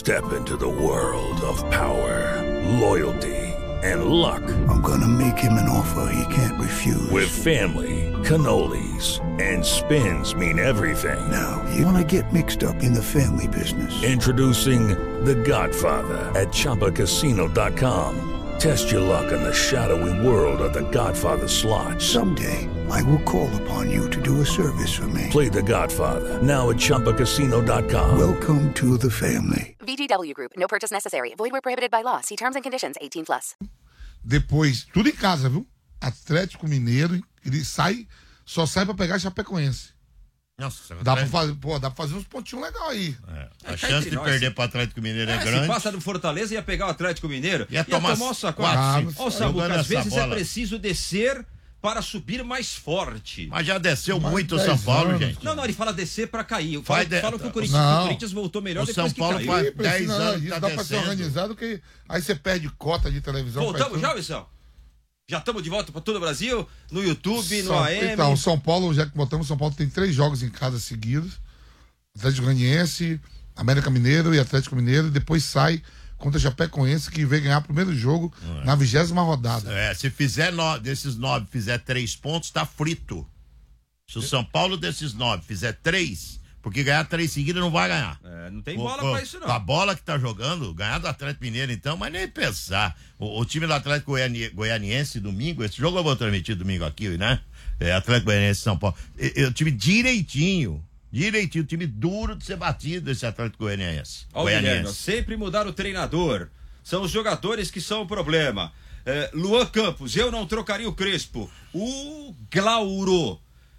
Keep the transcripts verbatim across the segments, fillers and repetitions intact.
Step into the world of power, loyalty, and luck. I'm gonna make him an offer he can't refuse. With family, cannolis, and spins mean everything. Now, you wanna get mixed up in the family business. Introducing The Godfather at Chumba Casino dot com. Test your luck in the shadowy world of The Godfather slot. Someday, I will call upon you to do a service for me. Play The Godfather now at Chumba Casino dot com. Welcome to the family. V G W Group. No purchase necessary. Void where prohibited by law. See terms and conditions. eighteen plus. Depois, tudo em casa, viu? Atlético Mineiro, ele sai, só sai pra pegar Chapecoense. Nossa, dá pra fazer, pô, dá pra fazer uns pontinhos legais aí. É. A é, chance de nós, perder pro Atlético Mineiro é, é grande. Se passa do Fortaleza, ia pegar o Atlético Mineiro, ia, ia tomar, tomar o sacode. Ó, Samuca, às vezes bola. É preciso descer para subir mais forte. Mas já desceu mas muito o São Paulo, anos. gente. Não, não, ele fala descer para cair. Fala, de... fala que o Corinthians, o Corinthians voltou melhor o depois São Paulo que caiu. faz dez anos isso tá dá descendo. pra ser organizado, que aí você perde cota de televisão. Voltamos já, Wilson? Já estamos de volta para todo o Brasil, no YouTube, São, no A M. Então, São Paulo, já que botamos, São Paulo tem três jogos em casa seguidos. Atlético Goianiense, América Mineiro e Atlético Mineiro, e depois sai contra Chapecoense, que veio ganhar o primeiro jogo é. na vigésima rodada. É, se fizer no, desses nove, fizer três pontos, tá frito. Se o São Paulo desses nove fizer três, porque ganhar três seguidas não vai ganhar. É, não tem bola pra isso não. A bola que tá jogando, ganhar do Atlético Mineiro então, mas nem pensar. O, o time do Atlético Goiani, Goianiense domingo, esse jogo eu vou transmitir domingo aqui, né? É, Atlético Goianiense São Paulo. É, é, o time direitinho. Direitinho, time duro de ser batido esse Atlético Goianiense. Olha, Guilherme, sempre mudar o treinador. São os jogadores que são o problema. É, Luan Campos, eu não trocaria o Crespo. O Glauro.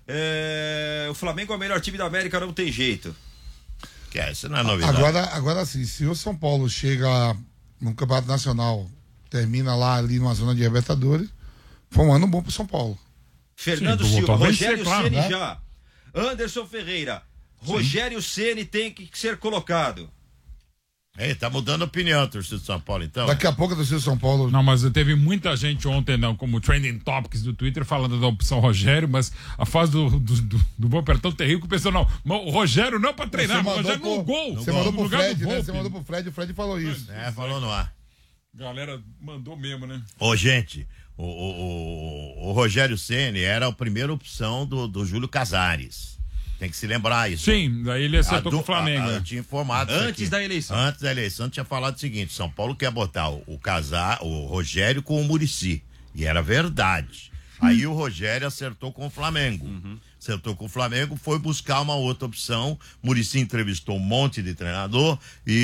É, o Flamengo é o melhor time da América, não tem jeito. Que é, isso não é novidade. Agora, agora sim, se o São Paulo chega no Campeonato Nacional, termina lá ali numa zona de Libertadores, foi um ano bom pro São Paulo. Fernando sim, Silva, Rogério ser, claro, Ceni né? já. Anderson Ferreira, Rogério Ceni tem que ser colocado. Ei, tá mudando a opinião, torcida do São Paulo, então. Daqui a pouco a torcida do São Paulo. Não, mas teve muita gente ontem, não, como Trending Topics do Twitter, falando da opção Rogério, mas a fase do, do, do, do Boa é tão terrível que o pessoal, não, o Rogério não pra treinar, o Rogério pro, no gol. Você no mandou gol, pro Fred, né? Você mandou pro Fred, o Fred falou isso. É, falou no ar. Galera mandou mesmo, né? Ô, gente, o, o, o, o Rogério Ceni era a primeira opção do, do Júlio Casares. Tem que se lembrar isso. Sim, daí ele acertou com o Flamengo. A, a, eu tinha informado Antes da eleição. Antes da eleição, tinha falado o seguinte: São Paulo quer botar o, o Casar, o Rogério com o Muricy. E era verdade. Hum. Aí o Rogério acertou com o Flamengo. Uhum. Acertou com o Flamengo, foi buscar uma outra opção. Muricy entrevistou um monte de treinador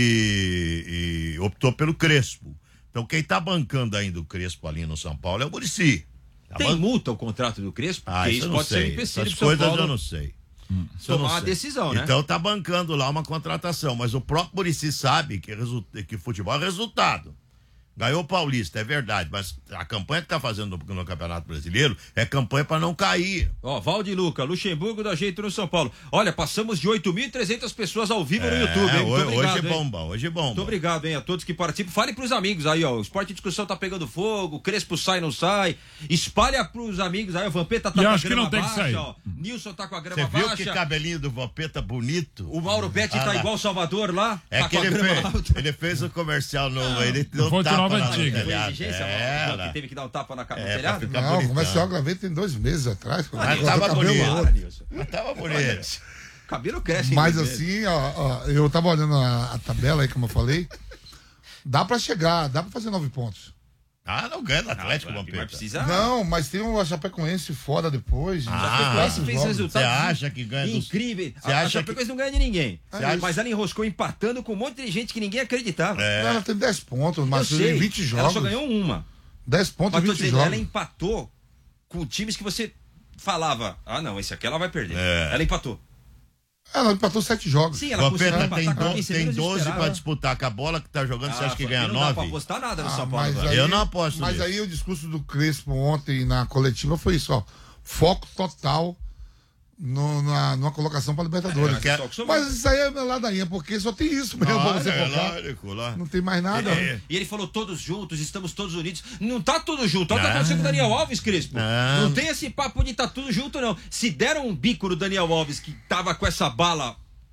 e, e optou pelo Crespo. Então quem tá bancando ainda o Crespo ali no São Paulo é o Muricy. Tá Tem ban... multa o contrato do Crespo? Ah, Porque isso isso eu pode sei. ser um empecilho Essas pro São coisas Paulo. eu não sei. Hum. Tomar uma decisão, né? Então tá bancando lá uma contratação, mas o próprio Muricy sabe que, resu... que futebol é resultado. Ganhou o Paulista, é verdade, mas a campanha que tá fazendo no, no Campeonato Brasileiro é campanha para não cair. Ó, Valde Luca, Luxemburgo dá jeito no São Paulo. Olha, passamos de oito mil e trezentas pessoas ao vivo é, no YouTube, hein? Muito hoje, obrigado, hoje é bomba, hoje é bomba. Muito obrigado, hein, a todos que participam. Fale pros amigos aí, ó, o Esporte em Discussão tá pegando fogo, o Crespo sai, não sai. Espalha pros amigos aí, o Vampeta tá e com a acho grama que não baixa, tem que sair. ó. Nilson tá com a grama Você viu baixa. que cabelinho do Vampeta bonito? O Mauro Betti ah, tá igual o Salvador lá. É tá que com ele, a grama fez, alta. ele fez um comercial novo, ah, ele deu um tapa nova na antiga. Exigência, é, que teve que dar um tapa na cara é, do telhado? Não, bonitão. comercial eu gravei tem dois meses atrás. Mas tava bonito. Mas tava bonito. Cabelo cresce. Mas assim, ó, ó, eu tava olhando a, a tabela aí, como eu falei, dá pra chegar, dá pra fazer nove pontos. Ah, não ganha do Atlético, não, Vampeta. Precisa... Não, mas tem um Chapecoense fora depois. Ah, Chapecoense fez resultados você acha que ganha dos... incrível. Você A, acha a Chapecoense que... não ganha de ninguém. Acha... Mas ela enroscou empatando com um monte de gente que ninguém acreditava. É. Ela tem dez pontos, mas tem vinte jogos. Ela só ganhou uma. dez pontos mas e vinte dizendo, jogos. ela empatou com times que você falava, ah não, esse aqui ela vai perder. É. Ela empatou. Ela empatou sete jogos. Sim, ela Vampeta tem, empatar do, tem doze pra disputar com a bola que tá jogando, ah, você acha que ganha não nove? Não dá pra apostar nada no ah, São Paulo. Aí, eu não aposto Mas nisso. aí o discurso do Crespo ontem na coletiva foi isso, ó. Foco total no, na, numa colocação para Libertadores. É, mas, mas isso aí é ladainha, porque só tem isso mesmo ah, pra você é, focar. lógico, lá. Não tem mais nada. É. E ele falou todos juntos, estamos todos unidos. Não tá tudo junto. Olha o que tá acontecendo com o Daniel Alves, Crespo. Não. Não tem esse papo de tá tudo junto, não. Se deram um bico no Daniel Alves, que tava com essa bala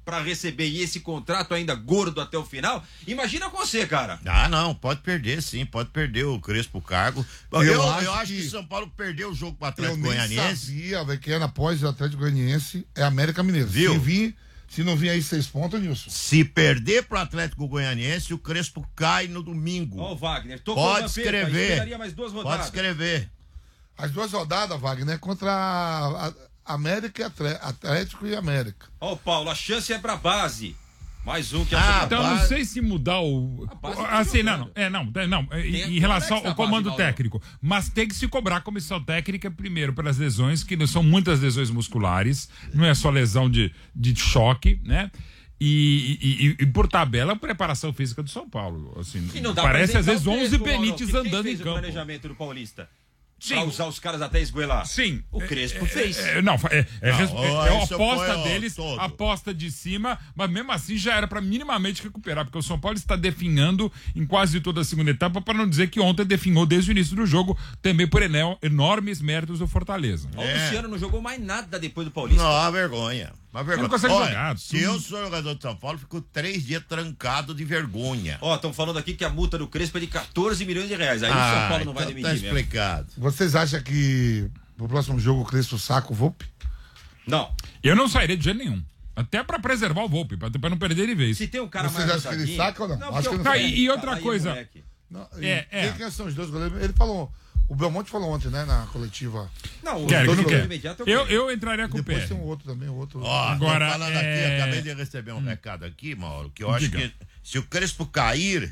pra receber e esse contrato ainda gordo até o final, imagina com você, cara. Ah, não, pode perder sim, pode perder o Crespo o cargo. Eu, Eu eu, acho eu acho que- que São Paulo perdeu o jogo pro Eu Atlético nem Goianiense. sabia, velho, que era após o Atlético Goianiense é América Mineiro. Viu? Se, vir, se não vir aí seis pontos, Nilson. Se perder pro Atlético Goianiense, o Crespo cai no domingo. Ó o Wagner, tocou Pode o Vampeta, escrever. esperaria mais duas Pode rodadas. escrever. As duas rodadas, Wagner, contra a, a América e Atlé- Atlético e América. Ó o Paulo, a chance é pra base. Mais um que Ah, é Então, eu não base- sei se mudar o. A base tá Assim, não, jogando. não. É, não, é, não. Tem Em a- relação Alex na ao comando base, Mauro. técnico. Mas tem que se cobrar a comissão técnica primeiro pelas lesões, que não são muitas lesões musculares, não é só lesão de, de choque, né? E, e- e- e, por tabela, a preparação física do São Paulo. Assim, E não dá parece pra às isentar vezes o onze Crespo, Mauro, Benites que quem andando fez em o campo. planejamento do Paulista? Sim. Pra usar os caras até esgoelar. Sim. O Crespo fez. É, não, é, é, Não, res- é, ó, é a isso aposta foi, ó, deles, todo. aposta de cima, mas mesmo assim já era pra minimamente recuperar, porque o São Paulo está definhando em quase toda a segunda etapa, para não dizer que ontem definhou desde o início do jogo, também por enel- enormes méritos do Fortaleza. Ó, É. O Luciano não jogou mais nada depois do Paulista. Não, uma vergonha. Uma vergonha. consegue Olha, jogar, se tudo- eu sou jogador de São Paulo, fico três dias trancado de vergonha. Ó, estão falando aqui que a multa do Crespo é de quatorze milhões de reais. Aí o São Paulo não vai então demitir tá mesmo. explicado. Vocês acham que pro próximo jogo o Crespo saca o Volpe? Não. Eu não sairia de jeito nenhum. Até pra preservar o Volpe, pra, pra não perder de vez. Se tem um cara Vocês mais acham que ele rodadinho- saca ou não? Não, Acho porque que o não cara- saca. E outra Fala aí, coisa- moleque. Não, É, e é. Quem, quem são os dois goleiros? Ele falou. O Belmonte falou ontem, né, na coletiva. Não, o Quero, dois que goleiros quer. imediato Eu, quero. eu entraria com o Depois pé. tem um outro também, o outro. Ó, Agora, tô falando é- aqui, acabei de receber um recado aqui, Mauro, que eu acho Diga. que se o Crespo cair,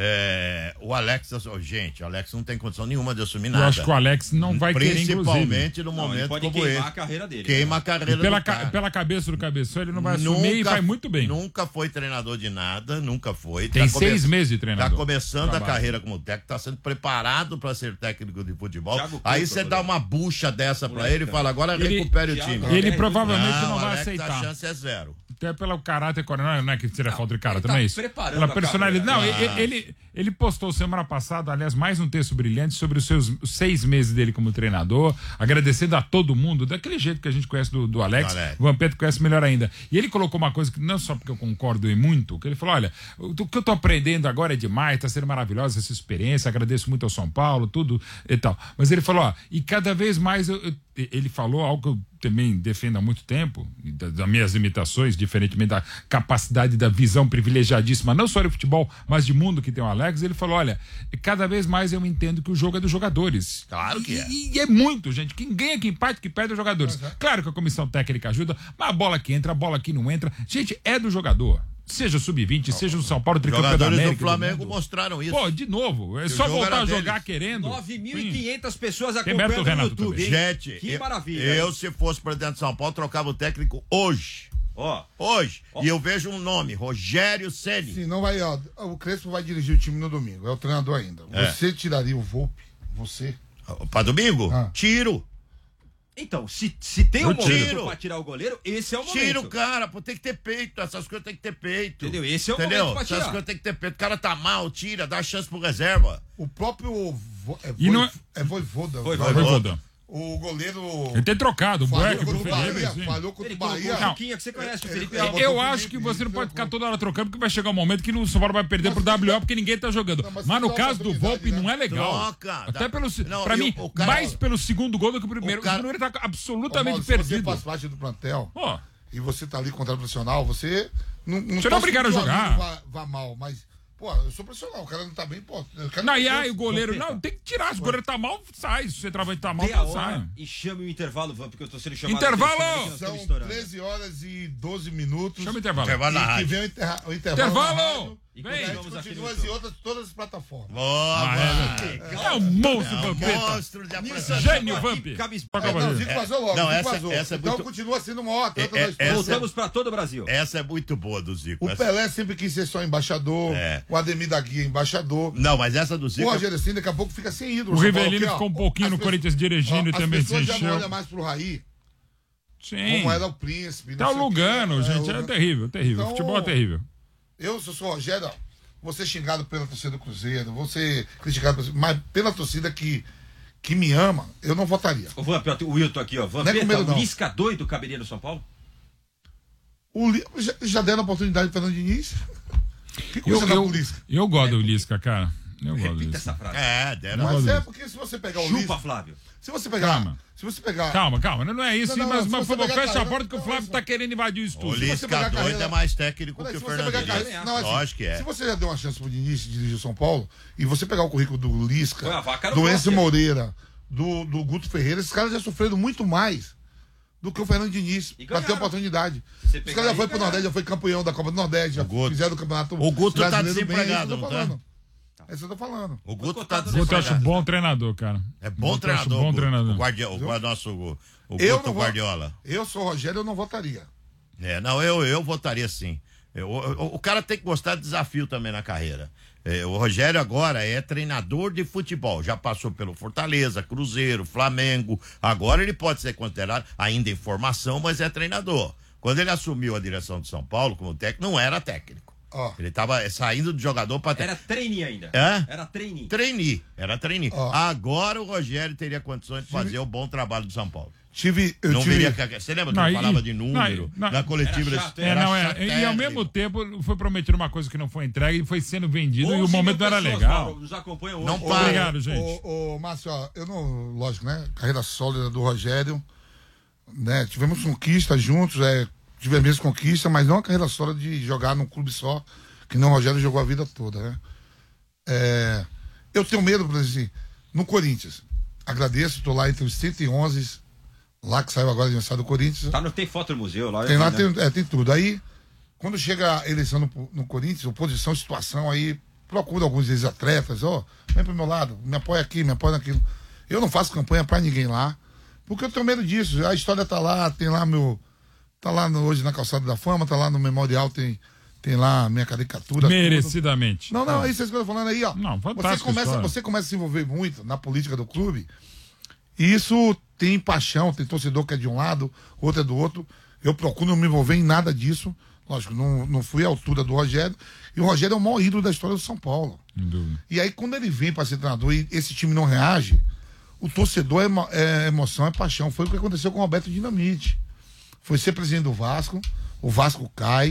é, o Alex, oh, gente, o Alex não tem condição nenhuma de assumir Eu nada. acho que o Alex não vai querer, inclusive. Principalmente no Não, ele momento pode como queimar esse. a carreira dele. Queima né? a carreira E pela, do ca- cara. pela cabeça do cabeção, ele não vai assumir e vai muito bem. Nunca foi treinador de nada, nunca foi. Tem Tá seis come- meses de treinador. Tá começando a Trabalho. carreira como técnico, tá sendo preparado para ser técnico de futebol. Thiago Aí Cuca, você dá goleiro. uma bucha dessa para Moleque, ele e cara. fala, agora Ele- recupere o Thiago, time. Ele É, provavelmente não, não, vai Alex, aceitar. a chance é zero. Até pelo caráter, não é, não é que seria falta de caráter, ele tá não é isso? preparando Pela a personalidade. carreira. Não, Ah. ele, ele, ele postou semana passada, aliás, mais um texto brilhante sobre os seus os seis meses dele como treinador, agradecendo a todo mundo, daquele jeito que a gente conhece do, do Alex, Do Alex. o Vampeta conhece melhor ainda. E ele colocou uma coisa que não só porque eu concordo em muito, que ele falou: olha, o que eu tô aprendendo agora é demais, tá sendo maravilhosa essa experiência, agradeço muito ao São Paulo, tudo e tal. Mas ele falou: ó, e cada vez mais eu, eu- ele falou algo que eu também defendo há muito tempo, e da- das minhas limitações, diferentemente da capacidade da visão privilegiadíssima, não só de futebol, mas de mundo que tem o Alex. Ele falou: olha, cada vez mais eu entendo que o jogo é dos jogadores. Claro que E- é. E, e é muito, gente. Quem ganha, quem empate, quem perde é os jogadores. Claro que a comissão técnica ajuda, mas a bola que entra, a bola que não entra. Gente, é do jogador. Seja o sub vinte, seja o São Paulo, Os tricampeão da jogadores América. do Flamengo mundo. mostraram isso. Pô, de novo. É o só jogo voltar era a deles. jogar querendo. nove mil e Sim. quinhentas pessoas Tem acompanhando mérito do no Renato YouTube, também. hein? Gente, que eu, maravilha. eu, se fosse presidente de São Paulo, trocava o técnico hoje. Ó, Hoje. E eu vejo um nome, Rogério Ceni. Sim, não vai, ó. O Crespo vai dirigir o time no domingo. É o treinador ainda. É. Você tiraria o Volpe? Você? Pra domingo? Ah. Tiro. então, se, se tem um Eu momento tiro. pra tirar o goleiro, esse é o momento. Tira o cara, pô, tem que ter peito. Essas coisas tem que ter peito. Entendeu? Esse é o Entendeu? momento pra Essas tirar. coisas tem que ter peito. O cara tá mal, tira, dá chance pro reserva. O próprio. Vo, é, E Voi- não é- é Voivoda. Foi, Vai, foi. Voivoda. O goleiro. Ele tem trocado o falhou Bueck pro contra o Bahia. Felipe. sim. Falhou contra Ele o colocou Bahia. o Juquinha, que você conhece, o Felipe ele- Alves. Eu botou o acho Felipe, que você não ele pode ficar trocou. toda hora trocando, porque vai chegar um momento que o São Paulo vai perder pro W O porque ninguém tá jogando. Não, mas mas no troca caso do habilidade, Volpe né? não é legal. Troca, Até dá- pelo. Não, pra e mim, o- o cara- mais pelo segundo gol do que o primeiro. O O, cara- primeiro tá Ô, absolutamente Mauro, se você perdido. faz parte do plantel Pô, e você tá ali contra o profissional, você. Não, não Você não é torce obrigado que o a jogar. amigo Vá, vá mal, mas. Pô, eu sou profissional, o cara não tá bem, pô. eu quero não, que e eu aí o torça. goleiro. Não, tem que tirar. Se o goleiro tá mal, sai. Se o centroavante tá mal, Dê a então hora sai. e chame o intervalo, Van, porque eu tô sendo chamado. Intervalo! atenção aqui, nós estamos São estourando. treze horas e doze minutos. Chama o intervalo. Intervalo na E que rádio. vem o, interra- o intervalo. Intervalo! na rádio, E e a gente continuamos aqui continua no as outras, todas as plataformas. Boa, Ah, vai. É um monstro, É um Vampeta. monstro de Nilson, apresentação. Gênio, chegou aqui, Vamp. cabe- Toca É, a não, voz. Zico É, vazou logo. não, Zico essa- vazou. essa é então muito- continua sendo o maior atleta É, da é, história. essa- Voltamos pra todo o Brasil. Essa é muito boa do Zico. O essa- Pelé sempre quis ser só embaixador. É. O Ademir da Guia, embaixador. Não, mas essa do Zico. O Rogério Ceni daqui a pouco fica sem ídolo. O São Paulo Rivelino aqui, ó. ficou um pouquinho As no pessoas- Corinthians dirigindo ó, e também As se pessoas já não encheu. olham mais pro Raí, Sim. como era o príncipe. não Tá o sei o quê. Lugano, gente. É o- terrível, terrível. Então, Futebol é terrível. Eu, se eu sou o Rogério, ó, vou ser xingado pela torcida do Cruzeiro, vou ser criticado, pela- mas pela torcida que, que me ama, eu não votaria. O Vamp, ó, o Wilton aqui, ó. Não é com Vampeta, medo, o não. Lisca doido caberia no São Paulo? O, já, já deram a oportunidade pro Fernando Diniz? Que Eu, coisa da eu, polícia. eu gosto do Lisca, cara. Eu gosto do Repita Lisca. essa frase. É, deram. Mas é porque se você pegar o Chupa, Lisca... Flávio. Se você pegar... Calma. Se você pegar... Calma, calma, não é isso, Não, não, mas, não, mas se você por favor, pegar fecha a carreira- porta que o não, Flávio não, tá querendo invadir o O estúdio. você Lisca pegar a doido carreira- é mais técnico Olha, que o se você Fernando pegar a Diniz. carreira- não, assim, Lógico que é. Se você já deu uma chance pro Diniz de dirigir o São Paulo, e você pegar o currículo do Lisca, Foi a vaca no do poste, Enzo hein? Moreira, do, do Guto Ferreira, esses caras já sofreram muito mais do que o Fernando Diniz E pra ter ganharam. oportunidade. você Os pegar caras já aí, foi pro ganharam. Nordeste, já foi campeão da Copa do Nordeste, já O Guto. fizeram o campeonato O Guto tá brasileiro bem, desempregado, é isso que eu tô não tá? falando. É isso que eu tô falando. O Guto tá Guto, eu Guto eu acho desempregado. bom treinador, cara. É bom Guto eu acho treinador. bom Guto. treinador. O, guardia, o, o nosso o, o Eu Guto não vou- Guardiola. Eu sou o Rogério, eu não votaria. É, não, eu, eu votaria sim. Eu, o, o cara tem que gostar de desafio também na carreira. É, o Rogério agora é treinador de futebol. Já passou pelo Fortaleza, Cruzeiro, Flamengo. Agora ele pode ser considerado ainda em formação, mas é treinador. Quando ele assumiu a direção de São Paulo como técnico, não era técnico. Ó. Ele estava saindo de jogador para Era trainee ainda. É? Era trainee. trainee. Era trainee. Ó. Agora o Rogério teria condições de fazer o bom trabalho do São Paulo. Tive, eu Não tive... veria. Você lembra que Não, ele e- falava de não, número? não, na coletiva era ele- chato, É, era não, é. E ao chatérrimo. mesmo tempo foi prometido uma coisa que não foi entregue e foi sendo vendido e o onze momento mil não era pessoas, legal. Mauro, nos acompanham Não hoje. para. Obrigado, gente. Ô, ô, Márcio, ó, eu não, lógico, né? Carreira sólida do Rogério, né? Tivemos conquistas juntos, é, tivemos mesmo conquista, mas não uma carreira sólida de jogar num clube só, que não o Rogério jogou a vida toda, né? É, eu tenho medo, por exemplo, assim, no Corinthians. Agradeço, tô lá entre os cento e onze, lá que saiu agora o aniversário do Corinthians. Tá, não tem foto no museu lá. Tem lá, né? tem, é, tem tudo. Aí, quando chega a eleição no, no Corinthians, oposição, situação, aí procura alguns ex-atletas, ó, vem pro meu lado, me apoia aqui, me apoia naquilo. Eu não faço campanha pra ninguém lá, porque eu tenho medo disso. A história tá lá, tem lá meu. Tá lá no- hoje na Calçada da Fama, tá lá no Memorial, tem, tem lá minha caricatura. tudo. Merecidamente. Não, não, é isso que eu tô falando aí, ó. Não, você fantástica começa, história. você começa a se envolver muito na política do clube, e isso tem paixão, tem torcedor que é de um lado, outro é do outro. Eu procuro não me envolver em nada disso. Lógico, não, não fui à altura do Rogério. E o Rogério é o maior ídolo da história do São Paulo. Sem dúvida. E aí, quando ele vem para ser treinador e esse time não reage, o torcedor é, emo- é emoção, é paixão. Foi o que aconteceu com o Roberto Dinamite. Foi ser presidente do Vasco, o Vasco cai,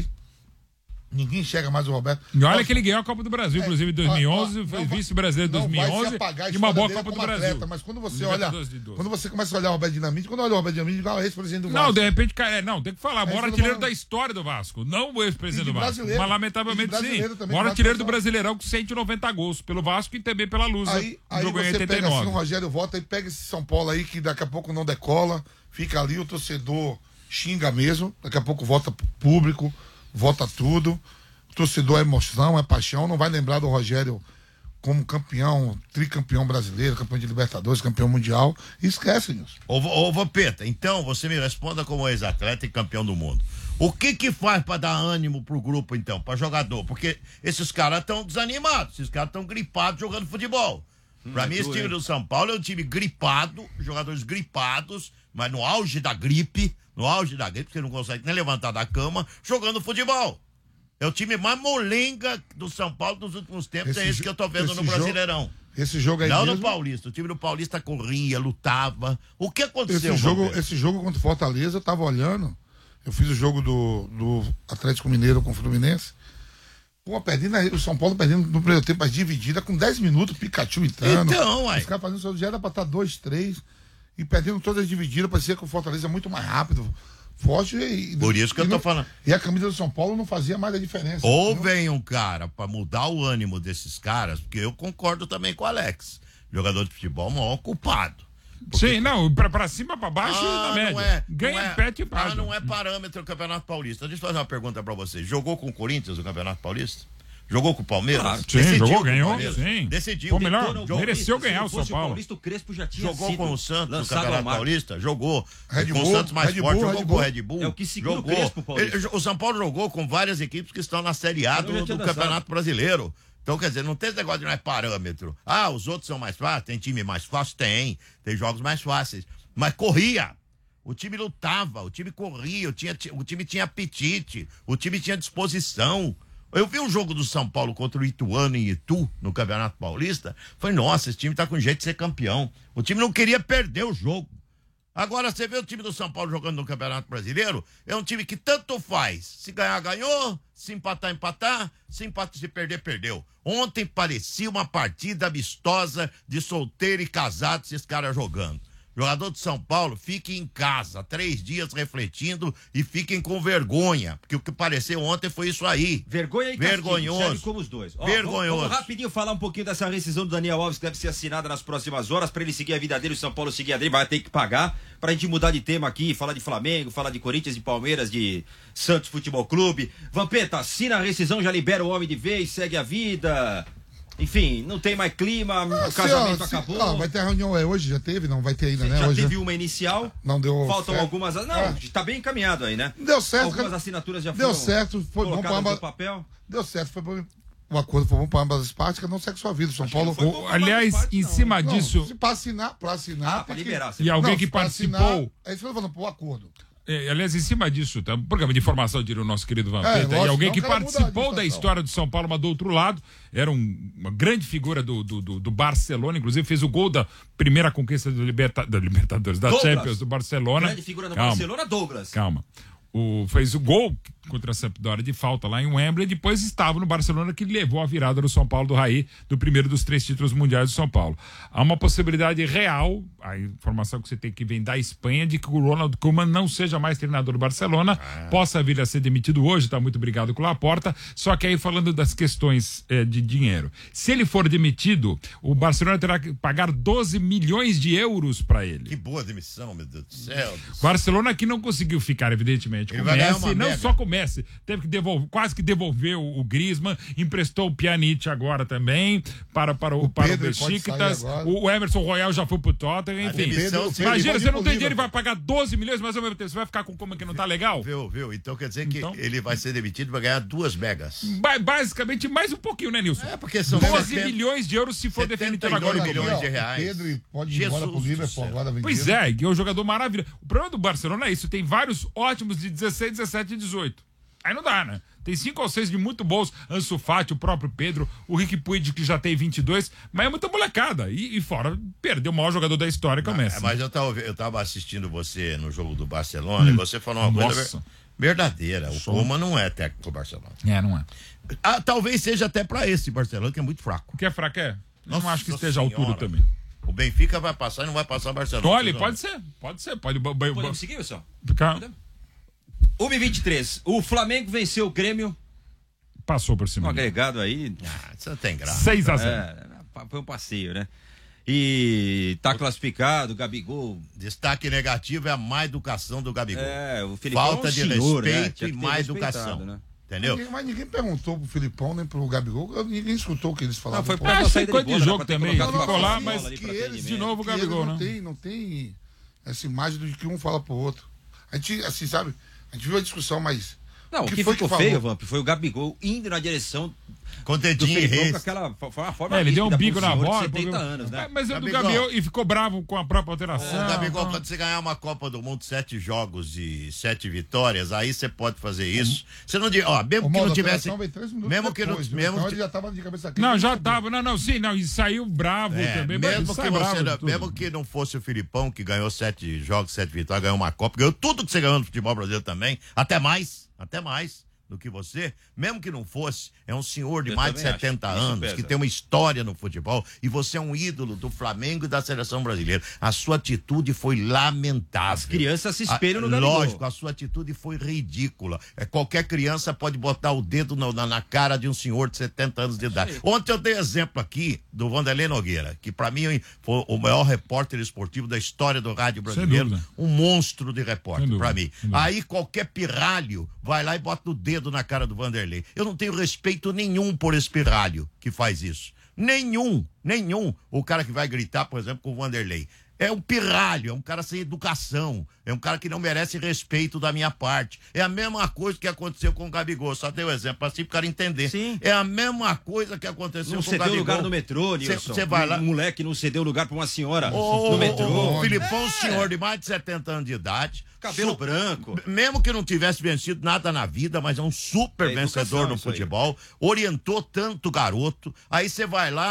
ninguém enxerga mais o Roberto. E olha Lógico, que ele ganhou a Copa do Brasil, inclusive em dois mil e onze, ó, ó, foi não vai- vice-brasileiro em não vai se dois mil e onze apagar a e uma história boa dele Copa do como Brasil. atleta, mas quando você olha, Libertadores de doze. quando você começa a olhar o Roberto Dinamite, quando olha o Roberto Dinamite, igual ex-presidente do Não, Vasco. de repente, cara, é, não, tem que falar, isso maior que eu tô artilheiro falando. da história do Vasco, não o ex-presidente E de do Vasco. brasileiro. Mas E lamentavelmente de brasileiro sim. também, Maior de artilheiro do Vasco. Brasileirão com cento e noventa gols pelo Vasco e também pela Lusa. Aí, aí jogou em você oitenta e pega assim, nove. o Rogério volta e pega esse São Paulo aí que daqui a pouco não decola, fica ali, o torcedor xinga mesmo, daqui a pouco volta pro público, volta tudo. O torcedor é emoção, é paixão, não vai lembrar do Rogério como campeão, tricampeão brasileiro, campeão de Libertadores, campeão mundial. E esquece, Nilson. Ô, ô, Vampeta, então você me responda como ex-atleta e campeão do mundo. O que que faz pra dar ânimo pro grupo, então, pra jogador? Porque esses caras estão desanimados, esses caras estão gripados jogando futebol. Pra é mim, esse duro, time hein? do São Paulo é um time gripado, jogadores gripados, mas no auge da gripe, no auge da gripe, você não consegue nem levantar da cama, jogando futebol. É o time mais molenga do São Paulo dos últimos tempos, Esse é esse jo- que eu tô vendo esse no jogo- Brasileirão. Esse jogo aí Não mesmo, no Paulista. O time do Paulista corria, lutava. O que aconteceu? esse jogo, Vampeta? esse jogo contra o Fortaleza, eu tava olhando. Eu fiz o jogo do, do Atlético Mineiro com o Fluminense. Pô, perdendo, aí, o São Paulo perdendo no primeiro tempo, mas dividida, com dez minutos, o Pikachu entrando. Então, uai. Os caras fazendo isso, já era pra estar dois, três. E perdendo todas as divididas, parecia que o Fortaleza é muito mais rápido, forte. E, Por isso que e eu tô não- falando. E a camisa do São Paulo não fazia mais a diferença. Ou Não- vem um cara pra mudar o ânimo desses caras, porque eu concordo também com o Alex. Jogador de futebol, maior culpado. Sim, não, pra, pra cima, pra baixo, na média. não é, Ganha não é, pet e ah, paga. não é parâmetro do Campeonato Paulista. Deixa eu fazer uma pergunta pra você. Jogou com o Corinthians no Campeonato Paulista? Jogou com o Palmeiras? Claro, sim, Decidiu jogou, com o ganhou, Palmeiras? sim. Decidiu. Foi o melhor, Detonou o Jogou- mereceu Paulista. ganhar Se o São fosse Paulo. Paulista, o Crespo já tinha Jogou sido com o Santos no lançado ao Campeonato mar. Paulista, jogou Red com o Bull, Santos mais Red forte, Bull, jogou Red com o Bull. Red Bull. É o que segura o jogou. Crespo, Paulista. Ele- o São Paulo jogou com várias equipes que estão na Série A Eu já do, tinha do dançado. Campeonato Brasileiro. Então, quer dizer, não tem esse negócio de não é parâmetro. Ah, os outros são mais fáceis, tem time mais fácil? Tem. Tem jogos mais fáceis. Mas corria. O time lutava, o time corria, o, tinha, o time tinha apetite, o time tinha disposição. Eu vi o jogo do São Paulo contra o Ituano em Itu, no Campeonato Paulista. Falei, nossa, esse time tá com jeito de ser campeão. O time não queria perder o jogo. Agora, você vê o time do São Paulo jogando no Campeonato Brasileiro, é um time que tanto faz. Se ganhar, ganhou. Se empatar, empatar. Se empatar, se perder, perdeu. Ontem parecia uma partida amistosa de solteiro e casado, esses caras jogando. Jogador de São Paulo, fiquem em casa, três dias refletindo e fiquem com vergonha, porque o que pareceu ontem foi isso aí. Vergonha e vergonhoso. Castigo, como os dois. Ó, vergonhoso. Vamos, vamos rapidinho falar um pouquinho dessa rescisão do Daniel Alves, que deve ser assinada nas próximas horas, para ele seguir a vida dele, o São Paulo seguir a dele, vai ter que pagar, pra gente mudar de tema aqui, falar de Flamengo, falar de Corinthians, de Palmeiras, de Santos Futebol Clube. Vampeta, assina a rescisão, já libera o homem de vez, segue a vida... Enfim, não tem mais clima, ah, o casamento ó, acabou. Ó, vai ter a reunião é, hoje, já teve? Não, vai ter ainda, né? Já hoje teve uma inicial. Não deu Faltam certo. algumas. Não, ah. tá bem encaminhado aí, né? Deu certo. Algumas assinaturas já deu foram certo, foi bom para ambas. No papel. Deu certo, foi bom. O acordo foi bom para ambas as partes, que não segue sua vida. São Acho Paulo. O, aliás, partes, em não. cima não, disso. Se para assinar, para assinar. Ah, para liberar. E alguém não, que participou. Assinar, é isso que eu tô falando, pro acordo. É, aliás, em cima disso, tá? Um programa de informação, diria o nosso querido Vampeta, É, lógico, e alguém não que quero participou mudar da de história do São Paulo, mas do outro lado, era um- uma grande figura do, do, do- do Barcelona, inclusive fez o gol da primeira conquista do Liberta- da Libertadores, da Douglas. Champions do Barcelona. Grande figura do Calma, Barcelona, Douglas. Calma. O, fez o gol contra a Sampdoria de falta lá em Wembley, depois estava no Barcelona, que levou a virada do São Paulo do Raí, do primeiro dos três títulos mundiais do São Paulo. Há uma possibilidade real, a informação que você tem que vem da Espanha, de que o Ronald Koeman não seja mais treinador do Barcelona, ah. possa vir a ser demitido hoje, está muito brigado com o Laporta, só que aí falando das questões eh, de dinheiro. Se ele for demitido, o Barcelona terá que pagar doze milhões de euros para ele. Que boa demissão, meu Deus do céu. O Barcelona que não conseguiu ficar, evidentemente, Ele com o vai ganhar Messi, uma não mega. só com o Messi, teve que devolver, quase que devolveu o, o Griezmann, emprestou o Pjanic agora também para, para o, O para Pedro o pode Besiktas, sair agora. o, o Emerson Royal já foi pro Tottenham, enfim. demissão, Pedro- Imagina, Pedro você não pode tem ir pro dinheiro e vai pagar doze milhões, mas ao mesmo tempo você vai ficar com como que não tá legal? Viu, viu? Então quer dizer que Então- ele vai ser demitido e vai ganhar duas megas. Ba- basicamente mais um pouquinho, né, Nilson? É, porque são doze setenta milhões de euros se for setenta e definido dois agora. Aqui, milhões ó, de reais. o Pedro pode ir Jesus embora pro do Liverpool céu. agora vendido. Pois é, que é um jogador maravilhoso. O problema do Barcelona é isso, tem vários ótimos de dezesseis, dezessete e dezoito. Aí não dá, né? Tem cinco ou seis de muito bons, Ansu Fati, o próprio Pedro, o Rick Puig, que já tem vinte e dois, mas é muita molecada. E, e fora, perdeu o maior jogador da história, que é o Messi. É, mas eu tava, eu tava assistindo você no jogo do Barcelona e você falou uma coisa Nossa. ver- verdadeira. O Koeman não é técnico do Barcelona. É, não é. Ah, talvez seja até pra esse Barcelona, que é muito fraco. O que é fraco é? Não Nossa acho que esteja à altura Senhora. também. O Benfica vai passar e não vai passar o Barcelona. Olha, Vocês pode vão ser, pode ser. Pode ba- ba- ba- Podemos seguir, Wilson? ficar. uma e vinte e três. O Flamengo venceu o Grêmio. Passou por cima. Um dele. agregado aí. ver. Ah, isso não tem graça. seis a zero. É, foi um passeio, né? E tá classificado, Gabigol. Destaque negativo é a má educação do Gabigol. É, o Filipão Falta é um de senhor, né? respeito Tinha e que ter má respeitado, educação. né? Entendeu? Ninguém- mas ninguém perguntou pro Filipão nem pro Gabigol. eu- Ninguém escutou o que eles falavam. Não, foi Pô, por causa Ah, da achei saída coisa de bola, jogo era pra ter também, colocado ficou uma lá, bola mas ali que pra eles, atendimento. de novo o que eles Gabigol, não né? tem, não tem essa imagem do que um fala pro outro. A gente, assim, sabe? A gente viu a discussão, mas. Não, o que, foi ficou falou? feio, Vamp, foi o Gabigol indo na direção Com o do dedinho Filipão esse. com aquela. Foi uma forma É, ele deu um ríspida bico pra na senhor de bola. setenta porque- anos, né? É, mas é do Gabigol. Gabriel e ficou bravo com a própria alteração. Ô, Gabigol, então- quando você ganhar uma Copa do Mundo, sete jogos e sete vitórias, aí você pode fazer isso. Você não diz, ó, mesmo O que modo não tivesse. operação veio três minutos Mesmo que não. depois, viu? Mesmo Então que, ele já tava de cabeça quente. Não, já sabia. tava. Não, não, sim, não. E saiu bravo é, também. mas mesmo, sai que bravo você, de não- tudo. mesmo que não fosse o Filipão, que ganhou sete jogos, sete vitórias, ganhou uma Copa, ganhou tudo que você ganhou no futebol brasileiro também, até mais, até mais do que você, mesmo que não fosse, é um senhor de Eu mais de também acho. setenta Isso anos, pesa. que tem uma história no futebol, e você é um ídolo do Flamengo e da seleção brasileira. A sua atitude foi lamentável. As crianças se A- espelham no Gabigol. Lógico, a sua atitude foi ridícula. É, qualquer criança pode botar o dedo no- na, na cara de um senhor de setenta anos de idade. Ontem eu dei exemplo aqui do Vanderlei Nogueira, que pra mim foi o maior repórter esportivo da história do rádio brasileiro. dúvida. Um monstro de repórter, Sem dúvida, pra mim. sem dúvida. Aí qualquer pirralho vai lá e bota o dedo na cara do Vanderlei. Eu não tenho respeito nenhum por esse pirralho que faz isso. Nenhum, nenhum. O cara que vai gritar, por exemplo, com o Vanderlei. É um pirralho, é um cara sem educação, é um cara que não merece respeito da minha parte. É a mesma coisa que aconteceu com o Gabigol, só dei o exemplo, assim pro cara entender. Sim. É a mesma coisa que aconteceu Não com o cedeu Gabigol. lugar no metrô, Nilson. Você vai lá... Um moleque não cedeu lugar pra uma senhora Ô, no metrô. ô, ô, Filipão, senhor de mais de setenta anos de idade. Cabelo su- branco. Mesmo que não tivesse vencido nada na vida, mas é um super É educação vencedor no isso aí. futebol. Orientou tanto o garoto. Aí você vai lá,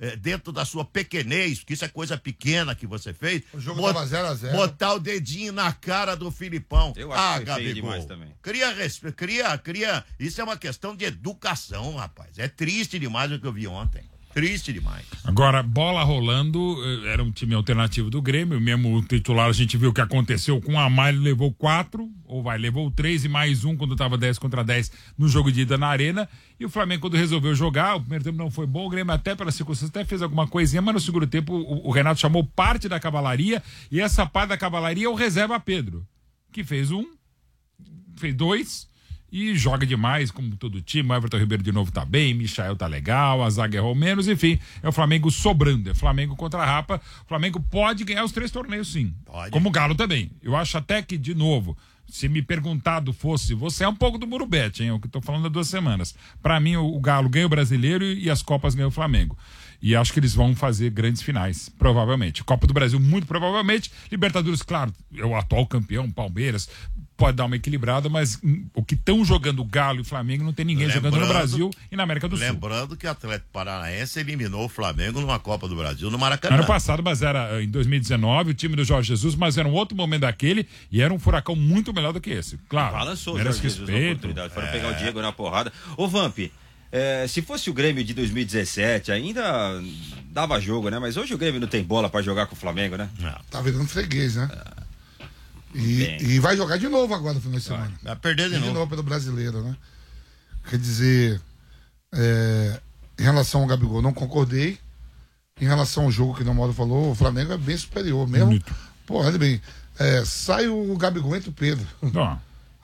é, dentro da sua pequenez, porque isso é coisa pequena que você fez. O jogo tava zero a zero. Botar o dedinho na cara do Filipão. Eu acho ah, que foi feio Gabigol. demais também. Cria, respe- cria, cria. Isso é uma questão de educação, rapaz. É triste demais o que eu vi ontem. Triste demais. Agora, bola rolando, eh, era um time alternativo do Grêmio, mesmo o titular, a gente viu o que aconteceu com o Amar, ele levou quatro, ou vai, levou três e mais um quando tava dez contra dez no jogo de ida na Arena, e o Flamengo quando resolveu jogar, o primeiro tempo não foi bom, o Grêmio até pela circunstância até fez alguma coisinha, mas no segundo tempo o, o Renato chamou parte da cavalaria, e essa parte da cavalaria é o reserva Pedro, que fez um, fez dois, e joga demais, como todo time. O Everton Ribeiro de novo tá bem, Michael tá legal, a zaga errou menos, enfim, é o Flamengo sobrando, é Flamengo contra a Rapa. O Flamengo pode ganhar os três torneios, sim. Pode. Como o Galo também. Eu acho até que, de novo, se me perguntado fosse, você é um pouco do Murubete, hein? É o que eu tô falando há duas semanas. Pra mim, o, o Galo ganha o Brasileiro e, e as Copas ganham o Flamengo. E acho que eles vão fazer grandes finais, provavelmente. Copa do Brasil, muito provavelmente. Libertadores, claro, é o atual campeão, Palmeiras, pode dar uma equilibrada, mas hum, o que estão jogando Galo e Flamengo não tem ninguém Lembrando- jogando no Brasil e na América do Sul. Lembrando que o Atlético Paranaense eliminou o Flamengo numa Copa do Brasil no Maracanã. Ano passado, mas era em dois mil e dezenove, o time do Jorge Jesus, mas era um outro momento daquele e era um furacão muito melhor do que esse. Claro, Balançou o merece Jorge Jesus na respeito. oportunidade. Foram pegar o Diego na porrada. Ô, Vamp, é, se fosse o Grêmio de dois mil e dezessete, ainda dava jogo, né? Mas hoje o Grêmio não tem bola pra jogar com o Flamengo, né? Não. Tá virando freguês, né? Bem. E, e vai jogar de novo agora no final de semana. Vai perder de De novo. novo pelo brasileiro, né? Quer dizer, é, em relação ao Gabigol, não concordei. Em relação ao jogo que o Mauro falou, o Flamengo é bem superior mesmo. Bonito. Pô, olha bem, é, sai o Gabigol, entra o Pedro. Ó,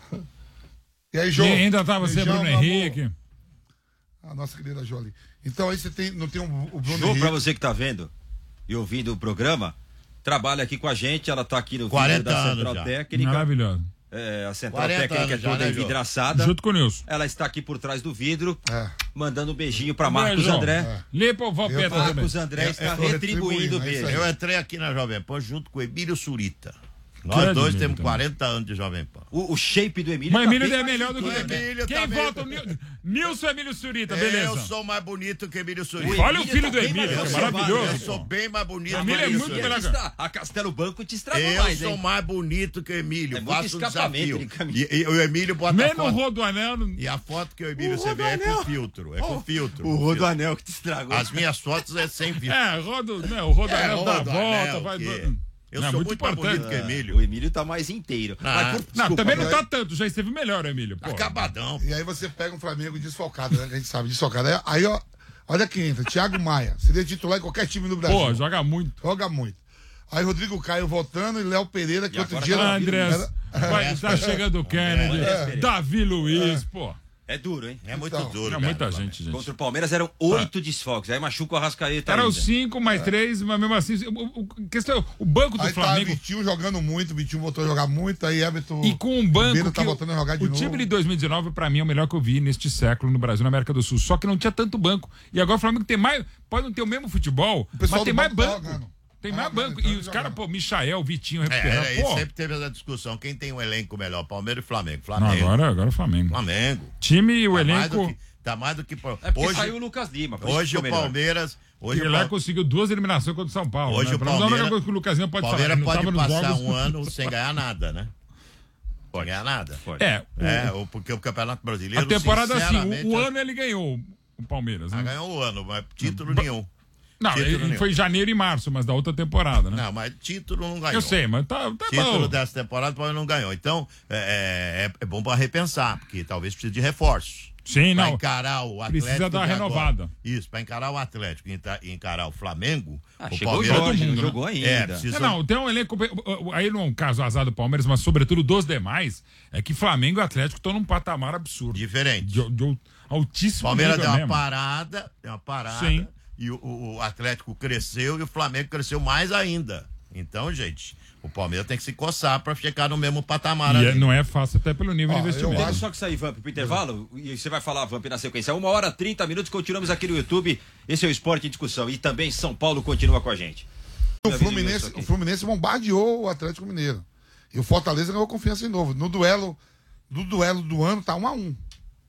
E aí, e Jô, ainda tava beijão, sendo Bruno meu amor. Henrique. A nossa querida Jolie. Então aí você tem, não tem um, o Bruno Show pra Henrique. você que tá vendo e ouvindo o programa. Trabalha aqui com a gente, ela tá aqui no vídeo quarenta da anos Central já. Técnica. Maravilhoso. É, a Central quarenta Técnica é anos já, toda né, Jô? envidraçada. Junto com o Nilson. Ela está aqui por trás do vidro, É. mandando um beijinho pra Marcos Beijão. André. É. Limpa o Valpeta Eu tô- também. Marcos André Eu- está eu tô retribuindo o retribuindo, é isso beijo. aí. Eu entrei aqui na Jovem Pan junto com o Emílio Surita. Nós Grande dois Emílio temos também. quarenta anos de Jovem Pan. O, o shape do Emílio Mas tá Emílio bem é mais melhor do que inteiro. Emílio Quem tá vota? O bem- Nil... Nilson Emílio Surita, beleza. Eu sou mais bonito que o Emílio Surita. Olha o Emílio filho tá do bem Emílio, mais que é observado, maravilhoso. Eu sou bem mais bonito O que Emílio é Emílio muito Surita. melhor. Estra- A Castelo Banco te estragou Eu mais, sou hein? mais bonito que o Emílio. É muito Faço um escapamento desafio. de camisa. E, e o Emílio bota a Menos o foto. Rodoanel. E a foto que o Emílio você vê é com filtro. É com filtro. O com filtro. Rodoanel que te estragou. As minhas fotos é sem filtro. É, Rodo, não, o Rodoanel dá a Rodoanel, volta, vai. que- Eu Não, sou muito muito mais importante. bonito que o O Emílio. Emílio tá mais inteiro. Ah. Mas por- Não, desculpa, também não mas- tá tanto, já esteve melhor, Emílio. Pô. Acabadão. E aí você pega um Flamengo desfalcado, né? Que a gente sabe, desfalcado. Aí, aí, ó, olha quem entra, Thiago Maia. Seria titular em qualquer time do Brasil. Pô, joga muito. Joga muito. Aí Rodrigo Caio voltando e Léo Pereira, que E outro agora dia... tá era- Andrés, era- vai, tá chegando o Kennedy, É. Davi Luiz, pô. É duro, hein? É muito Então, duro. É cara, muita Flamengo. gente, gente. Contra o Palmeiras eram oito desfalques. Aí machuca o Arrascaeta Era ainda. os cinco mais três, mas mesmo assim, o, o, questão, o banco do Aí tá Flamengo. Vitinho jogando muito, Vitinho voltou a jogar muito, aí Everton... E com um banco Ribeiro tá que o- voltando a jogar de o novo. time de dois mil e dezenove, pra mim, é o melhor que eu vi neste século no Brasil, na América do Sul. Só que não tinha tanto banco. E agora o Flamengo tem mais. Pode não ter o mesmo futebol, O pessoal mas tem do mais banco tá banco. jogando. Tem Ah, mais mas banco. então E ele os joga. caras, pô, Michael, Vitinho, É, recuperando. era, pô. sempre teve essa discussão. Quem tem um elenco melhor, Palmeiras e Flamengo? Não, Flamengo. agora, agora é o Flamengo. Flamengo. Time e o Tá mais do elenco. que- Tá mais do que. É porque Hoje, saiu o Lucas Lima. por isso hoje ficou o melhor. Palmeiras. Hoje E o lá Pal- conseguiu duas eliminações contra o São Paulo. Hoje né? o Pelo menos a única Palmeiras- coisa que o Lucasinho pode Palmeiras falar. Ele não pode tava nos passar jogos. um ano sem ganhar nada, né? Sem ganhar nada. Pode. É, o- É, o- porque o Campeonato Brasileiro. a temporada assim, sinceramente, o, o ano ele ganhou o Palmeiras. Ah, Né? ganhou o ano, mas título nenhum. Não, título ele nenhum. foi em janeiro e março, mas da outra temporada, né? Não, mas título não ganhou. Eu sei, mas tá, tá Título bom. dessa temporada o Palmeiras não ganhou. Então, é, é, é bom para repensar, porque talvez precise de reforços. Sim, Pra não. encarar o Atlético. Precisa dar uma de agora. renovada. Isso, para encarar o Atlético e enca- e encarar o Flamengo. Ah, o chegou o Palmeiras. Jorge, todo não mundo, jogou ainda. É, precisa. Não, não, tem um elenco. Aí não é um caso azar do Palmeiras, mas sobretudo dos demais, é que Flamengo e Atlético estão num patamar absurdo. Diferente. De, de altíssimo Palmeiras nível deu uma mesmo. parada, deu uma parada. Sim. E o, o- o Atlético cresceu e o Flamengo cresceu mais ainda. Então, gente, o Palmeiras tem que se coçar para chegar no mesmo patamar E ali. é- não é fácil até pelo nível Ó, de investimento. eu Temos acho- só que sair, Vamp, pro intervalo, e você vai falar, Vamp, na sequência. Uma hora, trinta minutos, continuamos aqui no YouTube. Esse é o Esporte em Discussão. E também São Paulo continua com a gente. O Aviso Fluminense, isso aqui. o Fluminense bombardeou o Atlético Mineiro. E o Fortaleza ganhou confiança de novo. No duelo, do duelo do ano, tá um a um.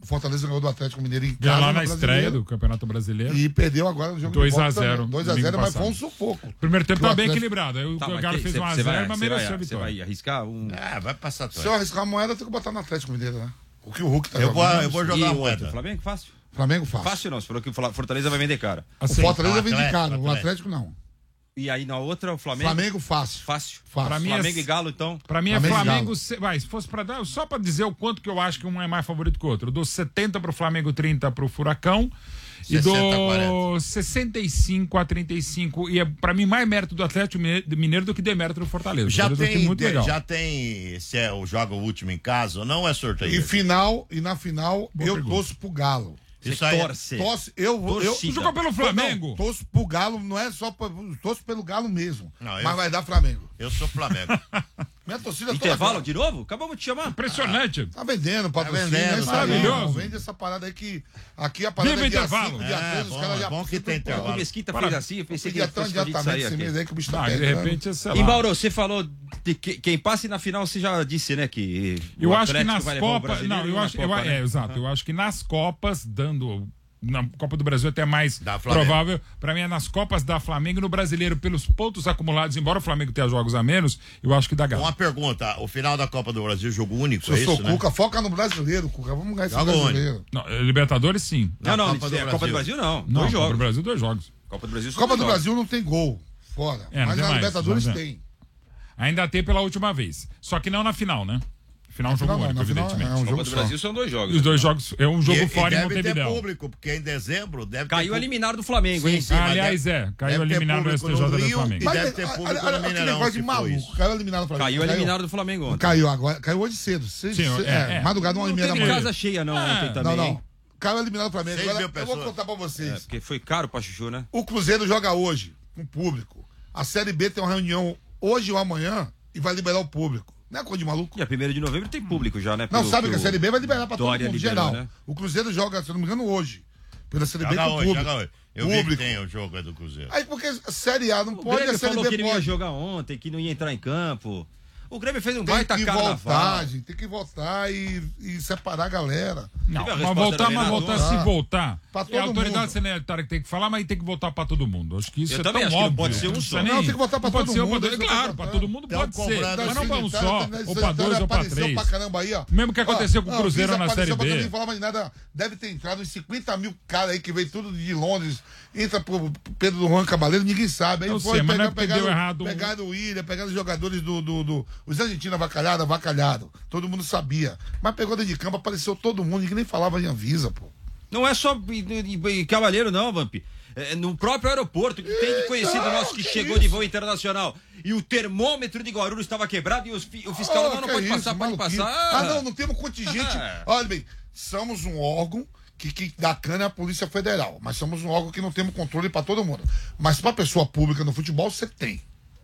O Fortaleza ganhou do Atlético Mineiro em Ganhou casa. lá no na estreia Brasileiro. do Campeonato Brasileiro. E perdeu agora no jogo dois a zero. dois a zero, mas foi um sufoco. Primeiro tempo Que o tá bem Atlético- equilibrado. Aí o Tá, mas Galo que- fez cê- um a cê zero, vai- mas cê mereceu a vai- Você vitória. vai arriscar um... Ah, vai passar Se eu tudo. arriscar a moeda, eu tenho que botar no Atlético Mineiro, né? O que o Hulk tá Eu vou, jogando. eu vou E jogar o a outro, moeda. Flamengo, fácil? Flamengo fácil. Fácil não, você falou que o Fla- Fortaleza vai vender cara. O Assim, Fortaleza o vem de Atlético, cara, o Atlético. Atlético não. E aí na outra, o Flamengo? Flamengo fácil. Fácil. Fácil. Pra mim é- Flamengo e Galo, então. Pra mim é Flamengo e Flamengo. Galo. se- Vai, se fosse pra dar, só pra dizer o quanto que eu acho que um é mais favorito que o outro. Eu dou setenta pro Flamengo, trinta pro Furacão. E sessenta a dou quarenta. sessenta e cinco a trinta e cinco. E é pra mim mais mérito do Atlético Mine- Mineiro do que demérito do Fortaleza. Já Fortaleza é um time tem, muito legal. já tem, se é o joga o último em casa ou não é sorteio. E final, e na final, Boa eu pergunta. torço pro Galo. Isso Você aí. torce. Torce, eu vou. Eu, Torcida. Jogou pelo Flamengo. Não, torço pro Galo, não é só pra, torço pelo Galo mesmo. Não, eu- mas vai dar Flamengo. Eu sou Flamengo. Minha torcida toda. Intervalo de novo? Acabamos de te chamar. Impressionante. Tá vendendo, patrocínio. vendendo, é isso aí, maravilhoso. não vende essa parada aí que. Aqui a parada Viva é dia intervalo. cinco, dia É, três, os bom, caras é já. bom que tem intervalo. O Mesquita Para- fez assim, eu pensei que Podia ele tão fosse pra gente adiantamento sair esse mês aqui. aí que o bicho tá Ah, de pegando. repente, sei lá. E Mauro, você falou de que, quem passa na final, você já disse, né, que Eu o acho que Atlético nas vai levar o Copas. Brasileiro Não, e eu na acho. eu- Copa, né? é, exato. Eu acho que nas Copas, dando. Na Copa do Brasil até mais Da Flamengo. provável. Pra mim é nas Copas da Flamengo e no Brasileiro, pelos pontos acumulados, embora o Flamengo tenha jogos a menos, eu acho que dá Galo. Uma pergunta, o final da Copa do Brasil, jogo único, Se é eu sou isso, né? Cuca, foca no brasileiro, Cuca. Vamos ganhar esse Joga onde? brasileiro. Não, eh, Libertadores, sim. Não, não, Copa do é a Copa do Brasil. Brasil não. Não, dois Copa do jogos. Brasil, dois jogos. Copa do Brasil são Copa dois do jogos. Brasil não tem gol fora. É, não mas tem na mais, Libertadores mas é. tem. Ainda tem pela última vez. Só que não na final, né? Final é um jogo Final não, único, na final evidentemente. é um Copa jogo do só. Brasil são dois jogos. Os dois jogos. É um jogo E- fora e em deve ter Montevidéu. público, porque em dezembro deve ter Caiu público. eliminado do Flamengo, Sim, hein? sim. Ah, mas aliás, deve- é. Caiu deve ter eliminado no público S T J no do Rio, Flamengo. e Mas deve é, ter olha, público olha, no olha que Mineirão. negócio de se for maluco. isso. Caiu eliminado no Flamengo. Caiu eliminado do Flamengo ontem. Caiu agora, caiu hoje cedo. Seis, Sim, seis, é, é, é. madrugada, uma e Não meia da teve manhã. casa cheia não Ah, ontem Não, também, não. hein? Caiu eliminado do Flamengo. Seis Agora mil eu vou pessoas. contar pra vocês. É, porque foi caro pra Chuchu, né? O Cruzeiro joga hoje, com público. A Série B tem uma reunião hoje ou amanhã e vai liberar o público. Não é coisa de maluco? Dia primeiro de novembro tem público já, né? Não, Pelo- sabe que a pelo- Série B vai liberar pra todo Dória mundo, liberou, geral. né? O Cruzeiro joga, se eu não me engano, hoje. Pela Série B Joga com hoje, público. joga hoje. Eu vi que Público. tem o jogo aí do Cruzeiro. Aí porque a Série A não O pode, Grêmio a Série falou B que ele não ia pode. jogar ontem, que não ia entrar em campo. O Grêmio fez um Tem baita que carnaval. voltar, gente. Tem que voltar e, e separar a galera. Não, Teve a mas resposta voltar, do mas Renato? voltar, se Ah, voltar. pra É todo a autoridade mundo. sanitária que tem que falar, mas tem que voltar pra todo mundo. Acho que isso Eu é também tão acho que não óbvio. pode ser um precisa só. nem- Não, tem que voltar pra não pode todo ser um mundo, pra- isso que eu Claro, tô pra falando. todo mundo Tão pode ser. comprando Mas não assim, pra um Tá, só, tá, ou pra dois, ou pra apareceu três. pra caramba aí, ó. Mesmo que aconteceu com o Ó, Cruzeiro Visa na apareceu Série pra B. ninguém falar mais nada. Deve ter entrado uns cinquenta mil caras aí que veio tudo de Londres, entra pro Pedro do Juan Cabaleiro, ninguém sabe. Aí Eu foi sei, mas não é pegar, porque deu pegaram, errado um- pegaram o Ilha, pegaram os jogadores do, do, do- os argentinos avacalhados, avacalhado. Todo mundo sabia. Mas pegou dentro de campo, apareceu todo mundo, ninguém nem falava em Anvisa, pô. Não é só e- e- e Cavaleiro, não, Vamp. É no próprio aeroporto, que tem de conhecido não, nosso que, que chegou isso? de voo internacional. E o termômetro de Guarulhos estava quebrado e os fi- o fiscal Oh, não, não que pode é passar, isso, pode maluquice. passar. Ah, não, não temos contingente. Olha bem, somos um órgão que, que dá cana é a Polícia Federal, mas somos um órgão que não temos controle para todo mundo. Mas para pessoa pública no futebol, você tem.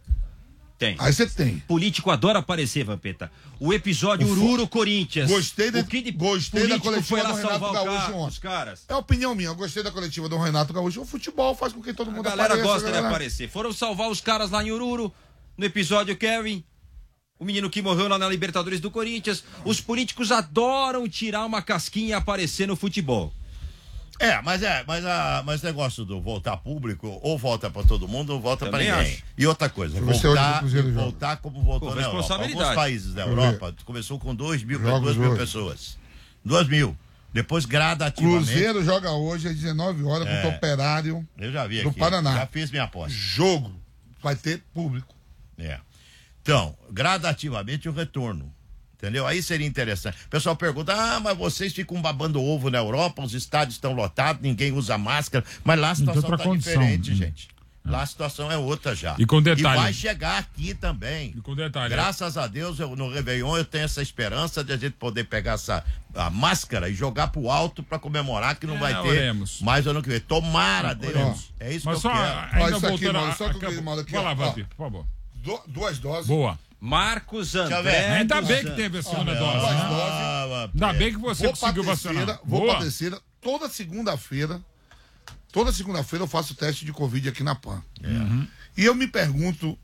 Tem. Aí você tem. Político adora aparecer, Vampeta. O episódio O fo- Ururo Corinthians. Gostei de- o que de gostei da político coletiva foi lá do Renato salvar o Gaúcho cara, ontem. os caras. É a opinião minha, eu gostei da coletiva do Renato Gaúcho. O futebol faz com que todo A mundo galera apareça, gosta de galera. aparecer. Foram salvar os caras lá em Ururo, no episódio Kevin. O menino que morreu lá na Libertadores do Corinthians. Os políticos adoram tirar uma casquinha e aparecer no futebol. É, mas é, mas a, mas o negócio do voltar público, ou volta pra todo mundo, ou volta pra Também ninguém. acho. E outra coisa, Deixa eu ver se hoje o voltar, Cruzeiro joga. voltar como voltou Com na Europa. responsabilidade. Alguns países da Deixa eu Europa começou com dois mil, Jogos duas mil hoje. pessoas. Duas mil. Depois gradativamente. Cruzeiro joga hoje às dezenove horas É. contra o Operário Eu já vi do aqui. Paraná. Já fiz minha aposta. Jogo. Vai ter público. É. Então, gradativamente o retorno. Entendeu? Aí seria interessante. O pessoal pergunta: ah, mas vocês ficam babando ovo na Europa, os estádios estão lotados, ninguém usa máscara. Mas lá a situação outra está condição, diferente, né? gente. Lá a situação é outra já. E com detalhe- E vai chegar aqui também. E com detalhe, Graças a Deus, eu, no Réveillon eu tenho essa esperança de a gente poder pegar essa a máscara e jogar pro alto para comemorar que não É, vai ter oremos. mais ano que vem. Tomara, Deus. Oremos. É isso Mas que eu só, quero. Ó, ainda isso aqui, voltando Mauro, a- só que eu acabou. vi, Mauro, aqui, Vai lá, ó. Vamp, Ó. por favor. Du- duas doses. Boa. Marcos eu ver. André. Ainda dos bem que Santos. teve a segunda Ó, dose. duas né? doses. Ah, Ainda bem que você Vou pra conseguiu vacinar. terceira, vou Boa. pra terceira. Toda segunda-feira, toda segunda-feira eu faço teste de Covid aqui na P A N. Uhum. E eu me pergunto,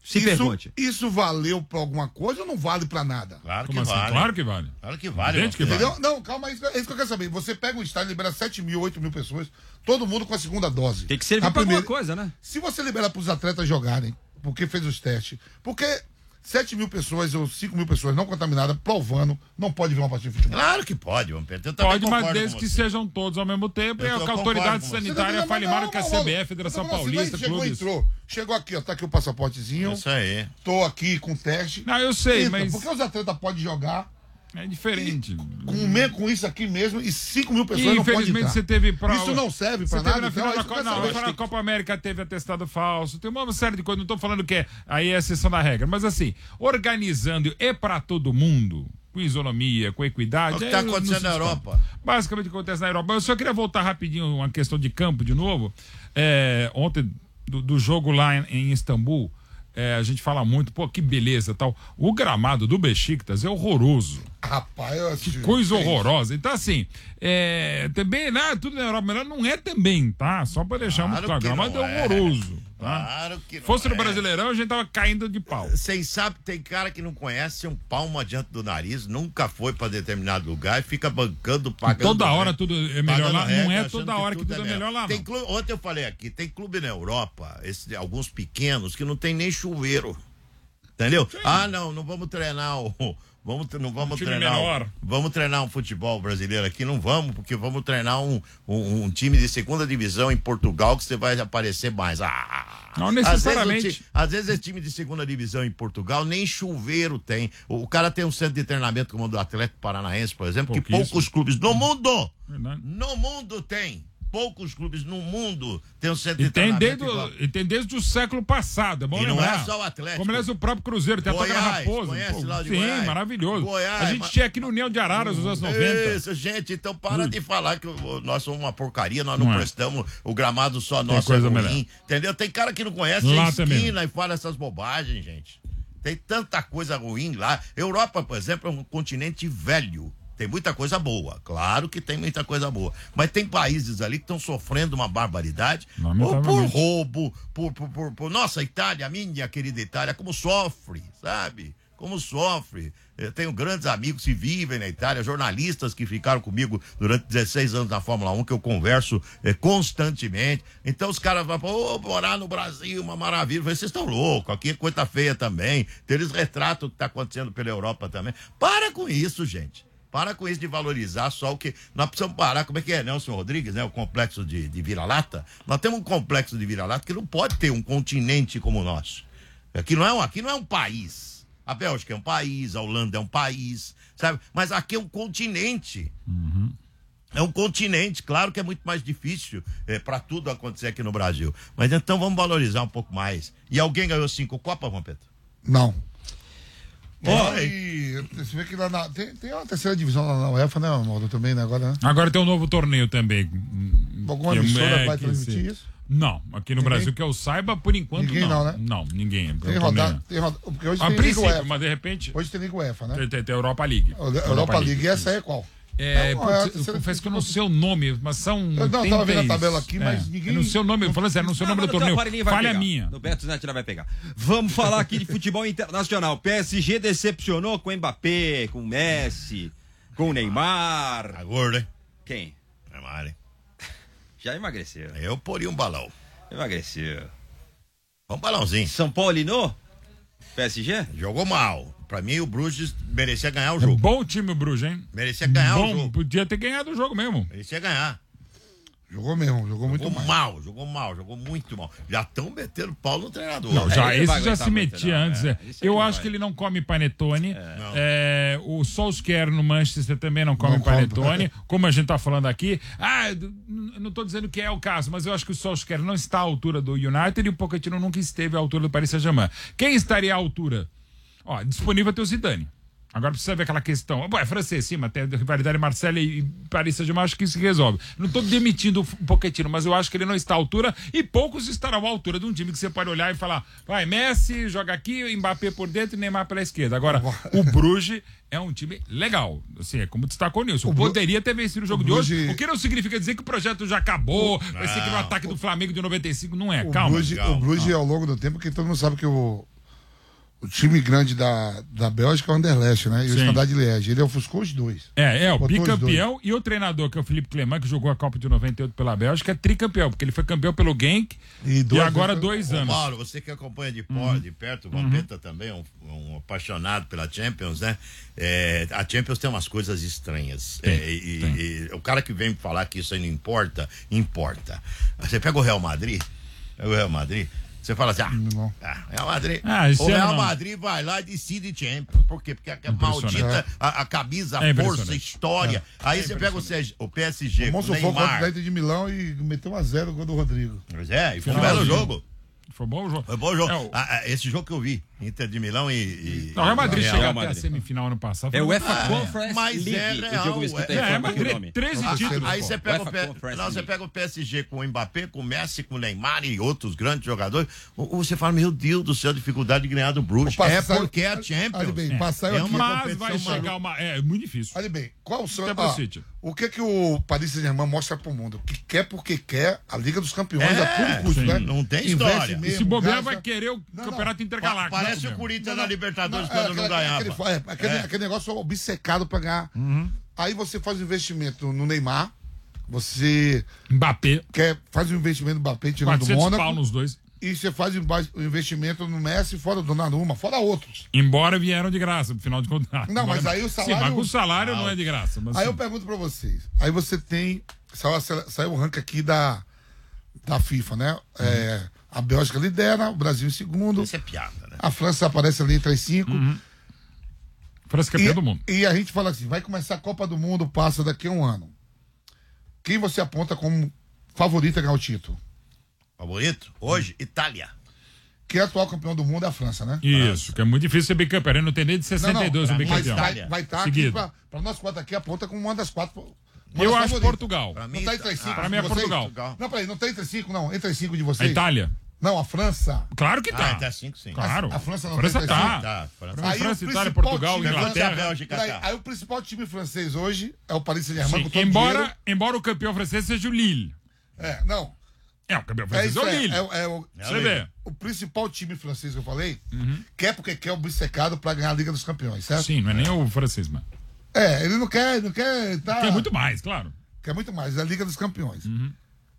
Se isso, pergunte. Isso valeu pra alguma coisa ou não vale pra nada? Claro que Como assim? vale. Claro que vale. Claro que vale. Evidente que Valdir. vale. Entendeu? Não, calma, é isso que eu quero saber. Você pega um estádio e libera sete mil, oito mil pessoas, todo mundo com a segunda dose. Tem que servir A pra primeira- alguma coisa, né? Se você libera pros atletas jogarem, porque fez os testes, porque sete mil pessoas ou cinco mil pessoas não contaminadas, provando, não pode ver uma partida de futebol. Claro que pode, Vamos Pedro. Eu também Pode, mas concordo desde com que você. sejam todos ao mesmo tempo. Eu E a tô- concordo autoridade com você. sanitária fale mais que a C B F, Federação Paulista, chegou, clubes. entrou. Chegou aqui, ó, tá aqui o passaportezinho. Isso aí. Tô aqui com teste. Não, eu sei, Entra, mas Porque os atletas podem jogar é diferente. com, me- com isso aqui mesmo e cinco mil pessoas E, não podem infelizmente entrar. você teve prova. Isso não serve Você pra teve nada. na final então, da é isso que Copa. eu Não, quero na saber. final da Copa América teve atestado falso. Tem uma série de coisas. Não tô falando que é, aí é a exceção da regra. Mas assim, organizando e pra todo mundo, com isonomia, com equidade. É o que aí tá não acontecendo se na discute. Europa. Basicamente o que acontece na Europa. Eu só queria voltar rapidinho uma questão de campo de novo. É, ontem, do, do jogo lá em, em Istambul, é, a gente fala muito, pô, que beleza tal. O gramado do Besiktas é horroroso. Rapaz, eu assisti. Coisa horrorosa. Então, assim, é, também, né, tudo na Europa melhor não é também, tá? Só pra deixar muito Claro claro. que Mas é não é. horroroso. Tá? Claro que não Fosse no é. Brasileirão, a gente tava caindo de pau. Vocês sabem, tem cara que não conhece um palmo adiante do nariz, nunca foi pra determinado lugar e fica bancando, pagando. Toda hora né? tudo é melhor Pagando lá. regra, Não é achando toda hora que tudo é melhor lá, Tem não. clube, ontem eu falei aqui, tem clube na Europa, esse, alguns pequenos, que não tem nem chuveiro. Entendeu? Ah, não, não vamos treinar o. Vamos, não vamos Um time treinar. menor. Vamos treinar um futebol brasileiro aqui, não vamos, porque vamos treinar um, um, um time de segunda divisão em Portugal que você vai aparecer mais. Ah, Não às vezes, necessariamente. o ti- às vezes esse time de segunda divisão em Portugal nem chuveiro tem. O, o cara tem um centro de treinamento como o do Atlético Paranaense, por exemplo, que Pouquíssimo. poucos clubes no mundo, Verdade. no mundo tem. Poucos clubes no mundo tem um centro E de tem, treinamento desde, igual. o- e tem desde o século passado, é bom E não lembrar. é só o Atlético. Como aliás o próprio Cruzeiro, tem a Toca na Goiás, Raposa. conhece lá de sim, Goiás? maravilhoso. Goiás, a gente mas- tinha aqui no União de Araras nos anos noventa. Isso, gente, então para de falar que o- nós somos uma porcaria, nós não, Não é. prestamos, o gramado só nosso é coisa ruim, melhor. entendeu? Tem cara que não conhece Lá a esquina também. e fala essas bobagens, gente. Tem tanta coisa ruim lá. Europa, por exemplo, é um continente velho. Tem muita coisa boa, claro que tem muita coisa boa. Mas tem países ali que estão sofrendo uma barbaridade. Ou por Lamentavelmente. roubo, por, por, por, por. Nossa, a Itália, a minha querida Itália, como sofre, sabe? Como sofre. Eu tenho grandes amigos que vivem na Itália, jornalistas que ficaram comigo durante dezesseis anos na Fórmula um, que eu converso eh, constantemente. Então os caras falam, ô, morar no Brasil, uma maravilha. Eu falei, vocês estão loucos, aqui é coisa feia também. Então, eles retratam o que está acontecendo pela Europa também. Para com isso, gente. Para com isso de valorizar só o que. Nós precisamos parar. Como é que é, Nelson Rodrigues, né? O complexo de, de vira-lata. Nós temos um complexo de vira-lata que não pode ter um continente como o nosso. Aqui não é um, aqui não é um país. A Bélgica é um país, a Holanda é um país, sabe? Mas aqui é um continente. É um continente, claro que é muito mais difícil é, para tudo acontecer aqui no Brasil. Mas então vamos valorizar um pouco mais. E alguém ganhou cinco Copas, Vampeta? Não. Ó, E você vê que lá na, tem, tem uma terceira divisão lá na UEFA, né, Mauro, também, né, agora, né? Agora tem um novo torneio também. Alguma Que emissora é vai que transmitir se- isso? Não, aqui no Ninguém? Brasil que eu saiba, por enquanto Ninguém não. não, né? Não, ninguém. Tem Eu tô rodada, nem- tem rodada, porque hoje A tem Liga princípio, UEFA. mas de repente Hoje tem Liga UEFA, né? tem, tem, tem a Europa League. A Europa League, e essa aí é qual? É, Não, putz, é a eu terceira confesso que eu não divisão. sei o nome, mas são. Eu não, tava vendo a oitenta e- tabela aqui, mas é, ninguém- Eu não sei o nome, falando sério, não sei o nome do Não, torneio. o Farinha vai Falha pegar. minha. No Beto Net vai pegar. Vamos falar aqui de futebol internacional. P S G decepcionou com o Mbappé, com o Messi, com o Neymar. Tá gordo, hein? Quem? Neymar, hein? Já emagreceu. Eu poria um balão. Emagreceu. Um balãozinho. São Paulino? P S G? Jogou mal. Pra mim, o Bruges merecia ganhar o É jogo. bom time o Bruges, hein? Merecia ganhar Bom, o jogo. podia ter ganhado o jogo mesmo. Merecia ganhar. Jogou mesmo, jogou muito Jogou mais. mal, jogou mal, jogou muito mal. Já estão metendo pau no treinador. Não, É, já, ele não vai esse já aguentar se muito, metia não, antes. é. é. Isso aí Eu não acho vai. que ele não come panetone. É, o Solskjaer no Manchester também não come Não come. panetone, como a gente tá falando aqui. Ah, eu n- não tô dizendo que é o caso, mas eu acho que o Solskjaer não está à altura do United e o Pochettino nunca esteve à altura do Paris Saint-Germain. Quem estaria à altura? Ó, disponível tem o Zidane. Agora precisa ver aquela questão. Bom, é francês, sim, mas tem a rivalidade Marcelo e Paris Saint-Germain, acho que isso se resolve. Não estou demitindo o Pochettino, mas eu acho que ele não está à altura e poucos estarão à altura de um time que você pode olhar e falar, vai, Messi joga aqui, Mbappé por dentro e Neymar pela esquerda. Agora, o Bruges é um time legal. Assim, é como destacou o Nilson. O Bru- Poderia ter vencido o jogo o de hoje, Bruges- o que não significa dizer que o projeto já acabou, vai ser que no ataque do Flamengo de noventa e cinco, não é. O Calma. Bruges, calma, o Bruges ao longo do tempo, que todo mundo sabe que o, o time grande da, da Bélgica é o Anderlecht, né? E o Sim. Standard de Liège. Ele ofuscou os dois. É, é, o Botou os bicampeão e o treinador, que é o Felipe Clement, que jogou a Copa de noventa e oito pela Bélgica, é tricampeão, porque ele foi campeão pelo Genk E e, duas agora vezes- dois Ô, anos. Mauro, você que acompanha de, por, de perto, o Vampeta também, um, um apaixonado pela Champions, né? É, a Champions tem umas coisas estranhas. Tem, É, e, e o cara que vem falar que isso aí não importa, importa. Você pega o Real Madrid, pega o Real Madrid, você fala assim, ah, Não. ah, Real Madrid. Ah, esse o Real ano não. Madrid vai lá e decide Champions. Por quê? Porque a, a Impressionante. maldita, a, a camisa, a É força, a impressionante. história. Aí você pega o, C G, o P S G, O com o Monstro foi contra o Neymar. Inter de Milão e meteu um a zero o gol do Rodrigo. Pois é, e foi um Finalzinho. belo jogo. Foi bom o jogo. Foi bom o jogo. É, o- Ah, ah, esse jogo que eu vi, Inter de Milão e. e Não, o Real Madrid Real chegou até Madrid. a semifinal ano passado. É o foi- UEFA Ah, Conference mas League. é o real, jogo escuta é- a É, forma que o Madrid, nome. treze Ah, títulos. Aí pô. você pega, o UEFA P... Conference não, você League. pega o P S G com o Mbappé, com o Messi, com o Neymar e outros grandes jogadores. O- o- Você fala, meu Deus do céu, dificuldade de ganhar do Bruges. Opa, É saiu- porque é a Champions. Olha bem, É. passar É aqui. uma Mas competição vai chegar maluca. uma. É muito difícil. Olha bem, qual o seu. Até pro ó, City. o que que o Paris Saint-Germain mostra pro mundo? Que quer porque quer a Liga dos Campeões É, a todo custo, sim. né? Não tem Investe história. mesmo, E se bobear, gasta- vai querer o Não, campeonato não. intergaláctico. Parece né, o mesmo. Corinthians na Libertadores Não, quando é, não aquele- ganhava. Aquele, é, aquele, É. aquele negócio obcecado pra ganhar. Aí você faz um investimento no Neymar, você Mbappé, quer, faz um investimento no Mbappé tirando do quatrocentos pau Mônaco, nos dois. e você faz um ba- um investimento no Messi fora do Donnarumma, fora outros. Embora vieram de graça, no final de contas. Não, mas Embora- aí o salário- Sim, mas o salário não é de graça. Mas Aí sim. eu pergunto pra vocês, aí você tem, saiu, a sele- saiu o ranking aqui da, da FIFA, né? É, a Bélgica lidera, o Brasil em segundo, Isso é piada, né? a França aparece ali entre as cinco. França campeão E, do mundo. e a gente fala assim, vai começar a Copa do Mundo, passa daqui a um ano. Quem você aponta como favorito a ganhar o título? Favorito? Hoje, Itália. Quem é atual campeão do mundo é a França, né? Isso, que é muito difícil ser bicampeão. Ele não tem nem de sessenta e dois o pra mim, mas bicampeão. vai, Itália. vai estar aqui Seguido. pra, pra nós quatro aqui, aponta como uma das quatro. uma Eu das acho favoritas. Portugal. Pra Não mim, tá entre as cinco. Pra mim é de vocês? Portugal. Não, peraí, não tá entre as cinco, não. Entre as cinco de A vocês. Itália. Não, a França. Claro que Ah, tá. até cinco, sim. Claro. A França não França tem tá. terceiro? Tá, França. Pra mim, Aí o França, Itália, principal Portugal, time- Inglaterra, Inglaterra. Bélgica, Peraí, tá. aí o principal time francês hoje é o Paris Saint-Germain Sim, com todo o dinheiro. embora, embora o campeão francês seja o Lille. É, não. É, o campeão É francês isso, é o é, Lille. é, é o, Você vê. o principal time francês que eu falei quer porque quer obcecado pra ganhar a Liga dos Campeões, certo? Sim, não é nem o francês, mano. É, ele não quer, não quer, tá, Quer muito mais, claro. quer muito mais, é a Liga dos Campeões. Uhum.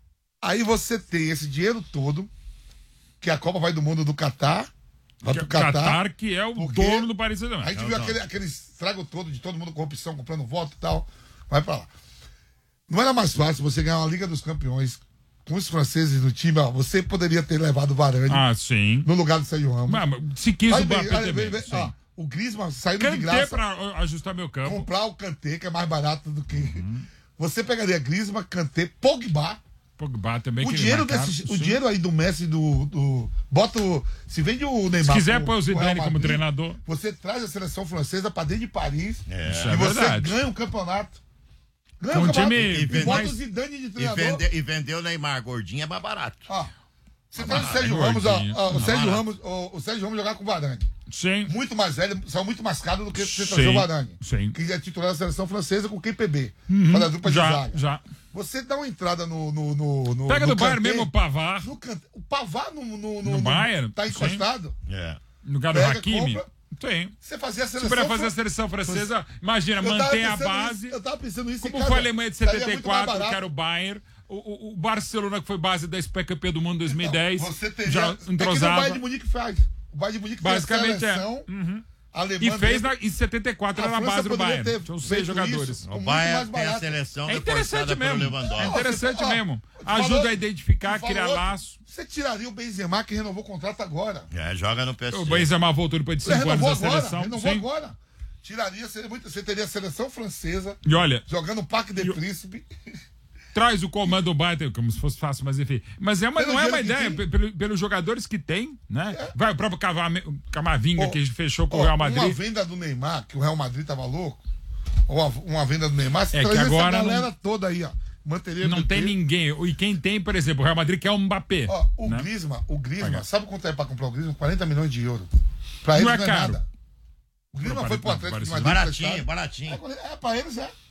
Aí você tem esse dinheiro todo, que a Copa vai do mundo do Catar, vai Que é pro o Catar. Qatar, que é o porque dono do Paris Saint-Germain. A gente viu aquele, aquele estrago todo de todo mundo corrupção, comprando voto e tal. Vai pra lá. Não era mais fácil você ganhar uma Liga dos Campeões com os franceses no time? Ó, você poderia ter levado o Varane Ah, sim. no lugar do Sérgio Ramos. Mas, mas se quis Aí o vem- Mbappé aí também. vem- sim. ó, o Griezmann saindo de Kanté graça, pra uh, ajustar meu campo. comprar o Kanté, que é mais barato do que... Você pegaria Griezmann, Kanté, Pogba. Pogba também. O que dinheiro, ele marcado, desse, o sim. dinheiro aí do Messi, do, do bota o, se vende o Neymar. Se quiser pro- pôr o pro Real Zidane como Madrid, treinador. Você traz a seleção francesa pra dentro de Paris Isso e é você verdade. ganha um campeonato. Ganha Com um um campeonato. time e bota mais- o Zidane de E, treinador. vende, e vendeu o Neymar gordinho é mais barato. Ó, você traz o Ah, Sérgio é Ramos, ó, gordinho. ó, o Não, Sérgio barato. Ramos, o, o Sérgio Ramos jogar com o Varane. Sim. Muito mais velho, saiu muito mais caro do que você Sim, trazer o Varane. sim. Que é titular da seleção francesa com o Q P B. Para a dupla de Já, zaga. já. Você dá uma entrada no. no, no, no Pega no do Bayern Kanté, mesmo o Pavar, no Kanté. O Pavar no, no, No Bayern, tá sim. encostado. É. no lugar do Pega, Hakimi. compra. Tem. Você fazia a Se seleção. puder fazer a fran- seleção francesa, imagina, Eu tava mantém a pensando base. nisso, eu tava pensando nisso. e, Como cara, foi a Alemanha de estaria setenta e muito mais quatro, barato. que era o Bayern. O, o, o Barcelona, que foi base da S P campeã do mundo em dois mil e dez. Você teria. já É que no entrosava. Bayern de Munique faz. O Bayern de Munique Basicamente tem a é. seleção Uhum. alemã. E fez dentro. na, em setenta e quatro, A era na França base do poderia Bayern. ter Tinham seis feito jogadores. isso. O muito Bayern mais tem a barato. seleção É interessante reforçada pelo mesmo. É Lewandowski. interessante Ó, mesmo. falou- Ajuda a identificar, falou- criar laço. Você tiraria o Benzema, que renovou o contrato agora. É, joga no P S G. O Benzema voltou depois de Você cinco anos renovou da agora. seleção. Renovou Sim. agora. Tiraria, seria muito, você teria a seleção francesa E olha, jogando o Parque de E o- Príncipe. traz o comando do Bayern, como se fosse fácil, mas enfim. Mas é uma, Pelo não é uma dinheiro que ideia, tem. pe- pelo- pelos jogadores que tem, né? Vai o próprio Cavame- Camavinga, Ó, que fechou com Ó, o Real Uma Madrid. venda do Neymar, que o Real Madrid tava louco. Ou uma, uma venda do Neymar, você É que traz essa agora galera não- toda aí, ó. Manteria Não B P. tem ninguém. E quem tem, por exemplo, o Real Madrid quer um Mbappé. Ó, o né? Griezmann, o Griezmann, Paga. sabe quanto é pra comprar o Griezmann? quarenta milhões de euros. Pra Não eles é não é caro. nada. O Griezmann Não, foi pro não, Atlético de parece- Madrid. Baratinho, emprestado. baratinho. É, é, pra eles é.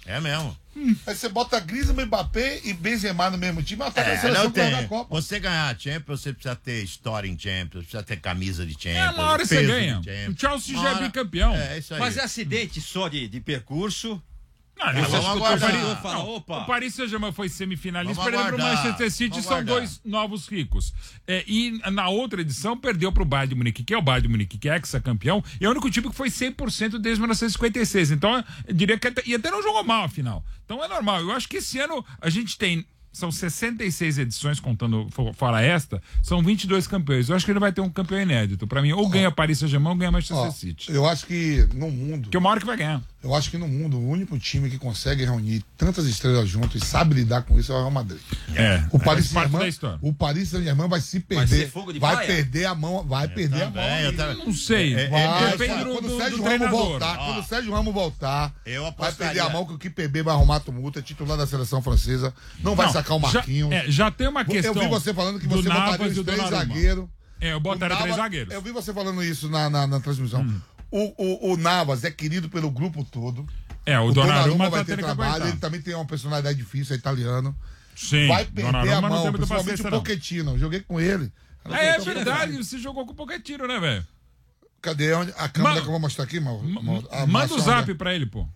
É mesmo. Aí você bota Griezmann, Mbappé e Benzema no mesmo time, até É, a seleção não que vai tem. na Copa. Você ganhar a Champions, você precisa ter história em Champions, precisa ter camisa de Champions. É, uma hora você peso ganha. de Champions. O Chelsea Uma já é hora- bicampeão. É, isso aí. Mas é acidente só de, de percurso. Não, É, você vamos escutou aguardar. o Paris- Vou falar, não, opa. o Paris Saint-Germain foi semifinalista, Vamos perdeu para o aguardar, Manchester City, vamos são aguardar. dois novos ricos. É, e na outra edição perdeu para o Bayern de Munique, que é o Bayern de Munique, que é ex-campeão, e é o único time que foi cem por cento desde mil novecentos e cinquenta e seis. Então, eu diria que até, e até não jogou mal, afinal. Então é normal. Eu acho que esse ano a gente tem. São sessenta e seis edições, contando fo- fora esta, são vinte e dois campeões. Eu acho que ele vai ter um campeão inédito. Pra mim, ou ganha Paris Saint-Germain ou ganha Manchester Ó, City. eu acho que no mundo, Que uma hora que vai ganhar. eu acho que no mundo, o único time que consegue reunir tantas estrelas juntos e sabe lidar com isso é o Real Madrid. É. O Paris faz parte da Saint-Germain, história. o Paris Saint-Germain vai se Vai perder, ser fogo de vai paia? perder a mão, vai perder a mão. Também, eu também. Não sei. É, é, Vai, Depende cara, do, quando do, o Sérgio do Ramos treinador. voltar, Ó, quando o Sérgio Ramos voltar, eu vai apostaria. perder a mão que o Kipembe vai arrumar tumulto, é titular da seleção francesa, não vai Não, sacar o Marquinhos. Já, é, já tem uma questão. Eu vi você falando que do você botaria Navas os e do três Donnarumma. zagueiros. É, eu botaria O três Navas- zagueiros. Eu vi você falando isso na, na, na transmissão. Hum. O, o, o Navas é querido pelo grupo todo. É, o, O Donnarumma, Donnarumma tá vai ter tendo que trabalho, aguentar. ele também tem uma personalidade difícil, é italiano. Sim, Vai perder Donnarumma a não mão, tem muita principalmente paciência, o não. Pochettino. Eu joguei com ele. É, é verdade, você jogou com o Pochettino, né, velho? Cadê onde? A câmera Ma- que eu vou mostrar aqui, Mauro? Mauro? A Manda o Márcia, zap onde é? pra ele, pô.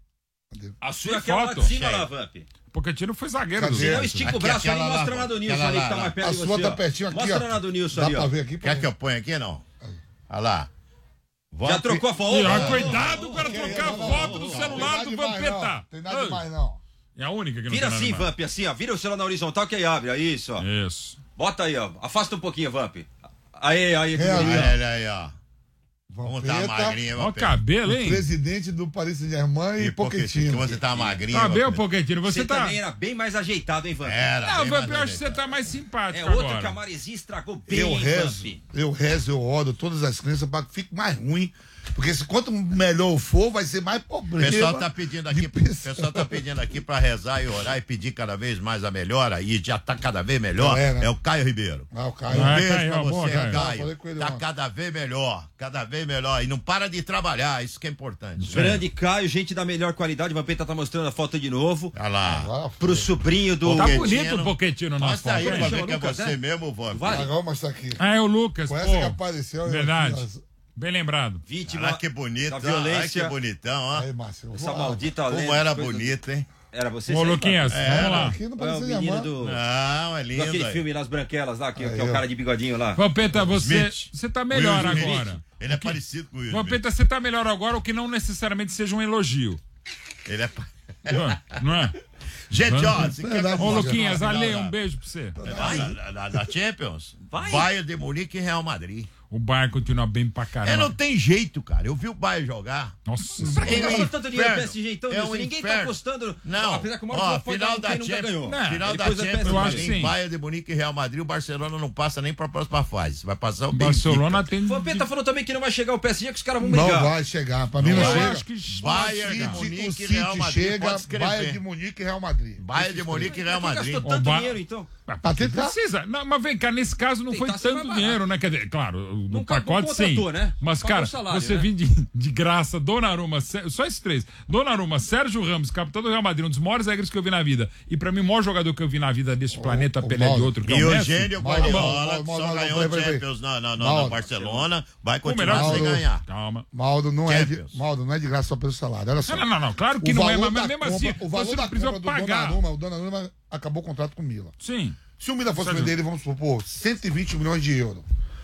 A sua Tem é aquela lá foto? de cima Cheio. lá, Vamp. Pochettino foi zagueiro Cadê? do Se não, Santos. estica o Aqui, braço ali e aquela lá, mostra na do Nilson aquela ali, lá, que tá lá. mais perto A de sua você. tá ó. pertinho aqui, Mostra ó. na do Nilson Dá ali, pra ó. ver aqui? Quer que eu ponha aqui, não? Olha lá. Já Vamp- trocou a Ih, foto? ó, cuidado para trocar a Não, não, foto não, do não, celular tem do nada demais, Vampeta. não. Tem nada demais, não. É a única que não Vira tem nada assim, demais. Vamp, assim, ó. Vira o celular na horizontal que aí abre. Aí, isso, ó. Isso. Bota aí, ó. Afasta um pouquinho, Vamp. Aí, aí. que É ali, bonito. ó. Olha aí, ó. Vamos tá Vampeta, magrinha, Ó o Vampeta. cabelo, hein? presidente do Paris Saint-Germain e, E Pochettino. Pochettino. Você tá magrinha. Cabelo, Vampeta. Pochettino, você Você tá... também era bem mais ajeitado, hein, Vamp? Era. Não, bem Vamp, mais eu acho que você ajeitado. tá mais simpático É outro agora. que a Maresia estragou bem, Eu hein, rezo, Vamp? eu rezo, eu oro todas as crenças para que fique mais ruim. Porque se quanto melhor for, vai ser mais O problema. pessoal tá pedindo aqui, de o pessoa. pessoal tá pedindo aqui pra rezar e orar e pedir cada vez mais a melhora e já tá cada vez melhor. É, É, né? o Caio Ribeiro. Ah, o Caio. Um Ah, beijo Caio, pra boa, você, Caio. Caio. Falei com ele Tá ontem. cada vez melhor, cada vez melhor. E não para de trabalhar, isso que é importante. Grande Caio, gente da melhor qualidade. O Vampeta tá mostrando a foto de novo. Olha lá. Agora Pro sobrinho do. Tá Pochettino. bonito o Pochettino na Mostra aí foto. pra hein? ver que é Lucas, você né? mesmo, Vamp. Vale. Agora vou mostrar aqui. Ah, é o Lucas, Com pô. essa que apareceu. eu- Verdade. as- Bem lembrado. Vítima Olha que bonito, da ó. violência. Olha que bonitão, ó. Aí, Márcio. eu vou Essa lá. maldita Como lenda, era coisa- bonito, hein? Era você, Ô, sim, Luquinhas, Vamp? vamos lá. Aqui no É Paris o menino Saint-Germain. do. Não, é lindo. Daquele aí. filme Nas Branquelas lá, que, Aí, que é o ó. cara de bigodinho lá. Vampeta, você, Smith. você tá melhor Will Smith. agora. Ele é parecido com o Will Smith. Vampeta, você tá melhor agora, o que não necessariamente seja um elogio. Ele é... pa- Não é? Não é? Gente, ó, você quer Verdade. Ô, Não, Luquinhas, não, Ale, não. um beijo pra você. Da, da, da Champions? Vai. Bayern de Munique e Real Madrid. O Bayern continua bem pra É, caramba. não tem jeito, cara. Eu vi o Bayern jogar. Nossa Pra que É um gastou tanto dinheiro no inferno. P S G então, É Nilson? um Ninguém tá inferno. apostando. Não, Apesar que o ó, Mauro foi final dar da quem nunca ganhou. Champions, Não, final da depois é Champions, P S G. Eu acho que tem sim. Bayern de Munique e Real Madrid, o Barcelona não passa nem pra próxima fase. Vai passar o O Barcelona Benfica. tem... O Vampeta falou também que não vai chegar o P S G, que os caras vão Não brigar. vai chegar. Pra mim não, Eu chega. acho que... Bayern de City, o Munique e City Real Madrid, chega, pode escrever. Bayern de Munique e Real Madrid. Bayern de Munique e Real Por que Madrid. gastou tanto Ba- dinheiro, então? Pra tentar. Precisa. Não, mas vem cá, nesse caso não foi Tentar ser tanto mais dinheiro, né? Quer dizer, claro, no Não pacote não sim. contratou, né? Mas, Pagou cara, o salário, você né? vir de, de graça, Donnarumma, Sé- só esses três. Donnarumma, Sérgio Ramos, capitão do Real Madrid, um dos maiores zagueiros que eu vi na vida. E pra mim, o maior jogador que eu vi na vida deste planeta, ô, Pelé de Mauro. outro, que é E o o Messi. Gênio Mauro, Guardiola, Mauro, que Mauro, só Mauro, ganhou peraí, peraí. Champions no, no, no, Mauro. no Barcelona, vai O continuar melhor sem Mauro. ganhar. Calma. Maldo não é, de, Champions. Maldo não é de graça só pelo salário. Olha só. Não, não, não, claro que O não é, valor mas da mesmo compra- assim, o valor você da não precisa compra do pagar. Donnarumma, o Donnarumma acabou o contrato com o Milan. Sim. Se o Milan fosse Sérgio. vender ele, vamos supor, cento e vinte milhões de euros.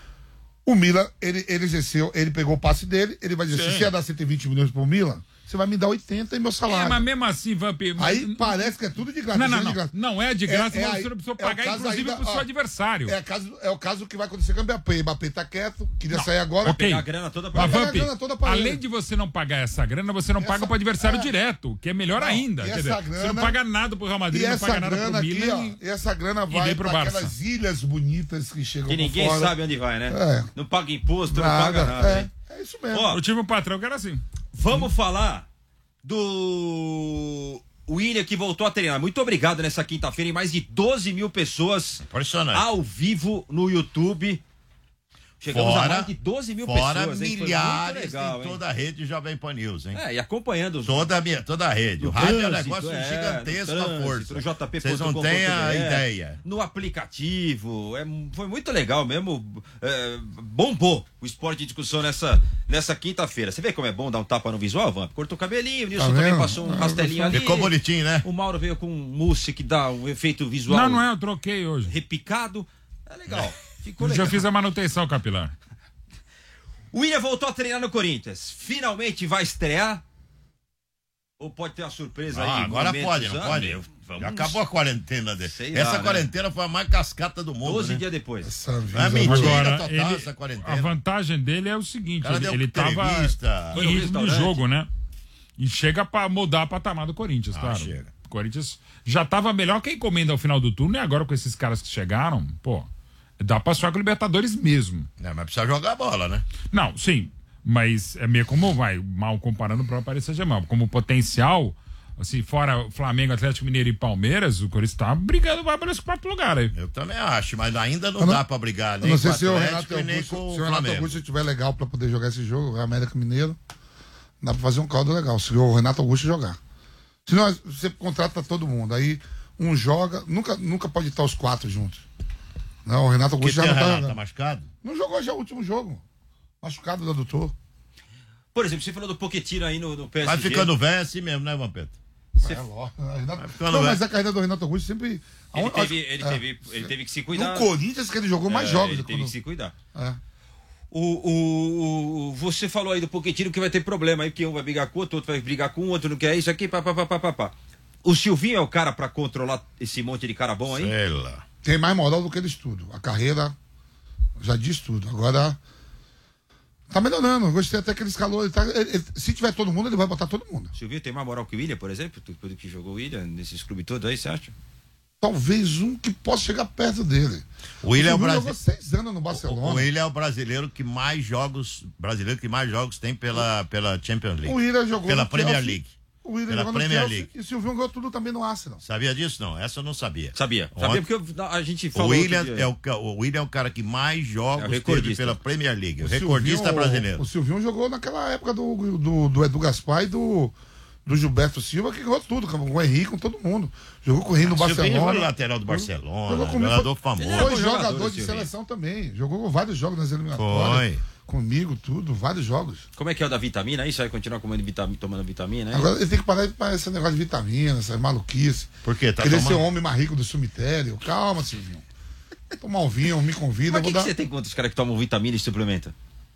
O Milan, ele, ele exerceu, ele pegou o passe dele, ele vai dizer, Sim. se você ia dar cento e vinte milhões pro Milan, você vai me dar oitenta e meu É, salário. mas mesmo assim, Vamp... mas- Aí parece que é tudo de graça. Não, isso não, é de não. graça. Não é de graça, É- é mas aí- você não precisa é o pagar, caso inclusive, aí da- pro seu ó, adversário. É, caso, é o caso que vai acontecer com o Mbappé. Mbappé tá quieto, queria sair agora. ok. Pegar a grana toda pra Mas, Paga a Vamp, grana toda pra além ele. de você não pagar essa grana, você não Essa- paga pro adversário é. direto, que é melhor Não, ainda. e Quer essa dizer, você não grana- paga nada pro Real Madrid, E não essa paga nada grana pro aqui, Milan. ó, e- e essa grana e vai nem pro pra Barça. aquelas ilhas bonitas que chegam Que por ninguém fora. sabe onde vai, né? É. Não paga imposto, não Nada, paga nada. é, hein? é isso mesmo. Ó, Eu tive um patrão que era assim. Vamos falar do William que voltou a treinar. Muito obrigado nessa quinta-feira em mais de doze mil pessoas Impressionante. ao vivo no YouTube. Chegamos Fora- a mais de doze mil Fora pessoas, hein? Foi muito milhares legal, em hein? toda a rede Jovem Pan News, hein? É, e acompanhando os Toda a, minha, toda a rede. do O rádio é um trânsito, negócio é, gigantesco, do a trânsito, força. no J P Vocês ponto com não têm ponto a B R, ideia. No aplicativo, é, foi muito legal mesmo. É, bombou o esporte de discussão nessa, nessa quinta-feira. Você vê como é bom dar um tapa no visual, Vamp? Cortou o cabelinho, o Nilson Tá também vendo? passou um Ah, pastelinho ali. Ficou bonitinho, né? O Mauro veio com um mousse que dá um efeito visual Não, não é, eu troquei hoje. repicado. É legal. Ficou Já legal. fiz a manutenção capilar. O William voltou a treinar no Corinthians. Finalmente vai estrear? Ou pode ter uma surpresa Ah, aí? agora momentos, pode, não ah, pode? meu, vamos- Já acabou a quarentena dele. Sei Essa lá, né? quarentena foi a mais cascata do mundo, doze né? dias depois. Essa É vida, mentira Agora, total ele, essa a quarentena. vantagem dele é o seguinte, Cara, ele, deu ele tava entrevista. Foi em no ritmo de restaurante. jogo, né? E chega pra mudar o patamar do Corinthians, Ah, claro. chega. O Corinthians já tava melhor que a encomenda ao final do turno e agora com esses caras que chegaram, pô, dá pra sonhar com Libertadores mesmo. É, mas precisa jogar bola, né? Não, sim, mas é meio como vai, mal comparando para o Paris Saint-Germain, como potencial, assim, fora Flamengo, Atlético Mineiro e Palmeiras, o Corinthians tá brigando vai para esse quarto lugar aí. Eu também acho, mas ainda não, Eu não- dá pra brigar Eu nem não com sei o se o Renato Atlético e nem Augusto, com se o o Renato Flamengo. Augusto estiver legal pra poder jogar esse jogo, o América Mineiro, dá pra fazer um caldo legal, se o Renato Augusto jogar. Senão você contrata todo mundo, aí um joga, nunca, nunca pode estar os quatro juntos. Não, o Renato Porque Augusto tem já o não tá Renato, tá jogando. machucado? Não jogou já o último jogo. Machucado do adutor. Por exemplo, você falou do Pochettino aí no, no P S G. Vai ficando velho assim mesmo, né, Vampeta? Você- É, lógico. Renato... ficando Não, velho. mas a carreira do Renato Augusto sempre. Ele, Aonde- teve, acho- ele, é. teve, ele teve que se cuidar. No Corinthians que ele jogou mais É, jogos. Ele teve quando- que se cuidar. É. O, o, o- você falou aí do Pochettino que vai ter problema aí, porque um vai brigar com o outro, outro vai brigar com o outro, não quer isso aqui, pá, pá, pá, pá, pá, pá. O Silvinho é o cara pra controlar esse monte de cara bom aí? Sei lá. Tem mais moral do que eles tudo. A carreira já diz tudo. Agora. Tá melhorando. Gostei até que ele escalou. Ele tá, ele- ele- se tiver todo mundo, ele vai botar todo mundo. O Silvinho tem mais moral que o William, por exemplo? Depois do que jogou o William, nesses clubes todos aí, você acha? Talvez um que possa chegar perto dele. O William é o Silvinho Brasi- jogou seis anos no Barcelona. O William é o brasileiro que mais jogos, brasileiro que mais jogos tem pela, pela Champions League. O William jogou Pela no Premier Chelsea. League. O William Pela jogou no Premier Chelsea League. E o Silvinho ganhou tudo também no Arsenal. Sabia disso? Não, essa eu não sabia. Sabia. Ontem- Sabia porque eu- a gente O falou. William, outro dia. é o, ca- o William é o cara que mais jogos É o teve recordista. pela Premier League. O O recordista Silvinho- brasileiro. O Silvinho jogou naquela época do, do, do Edu Gaspar e do, do Gilberto Silva, que ganhou tudo, com o Henrique, com todo mundo. Jogou com o Henrique no Silvinho Barcelona. foi lateral do Barcelona, Jogou comigo, jogador foi- famoso. Ele Foi bom jogador, jogador, de Silvinho. seleção também. Jogou vários jogos nas eliminatórias. Foi. Comigo, tudo, vários jogos. Como é que é o da vitamina aí? Você vai continuar comendo vitamina, tomando vitamina, né? Agora ele tem que parar de parar esse negócio de vitamina, essa maluquice. Por quê? Tá Querer ser o tomando... homem mais rico do cemitério. Calma, Silvinho. Tomar um vinho, me convida, Mas vou o que, que dar. você tem contra os caras que tomam vitamina e suplementa?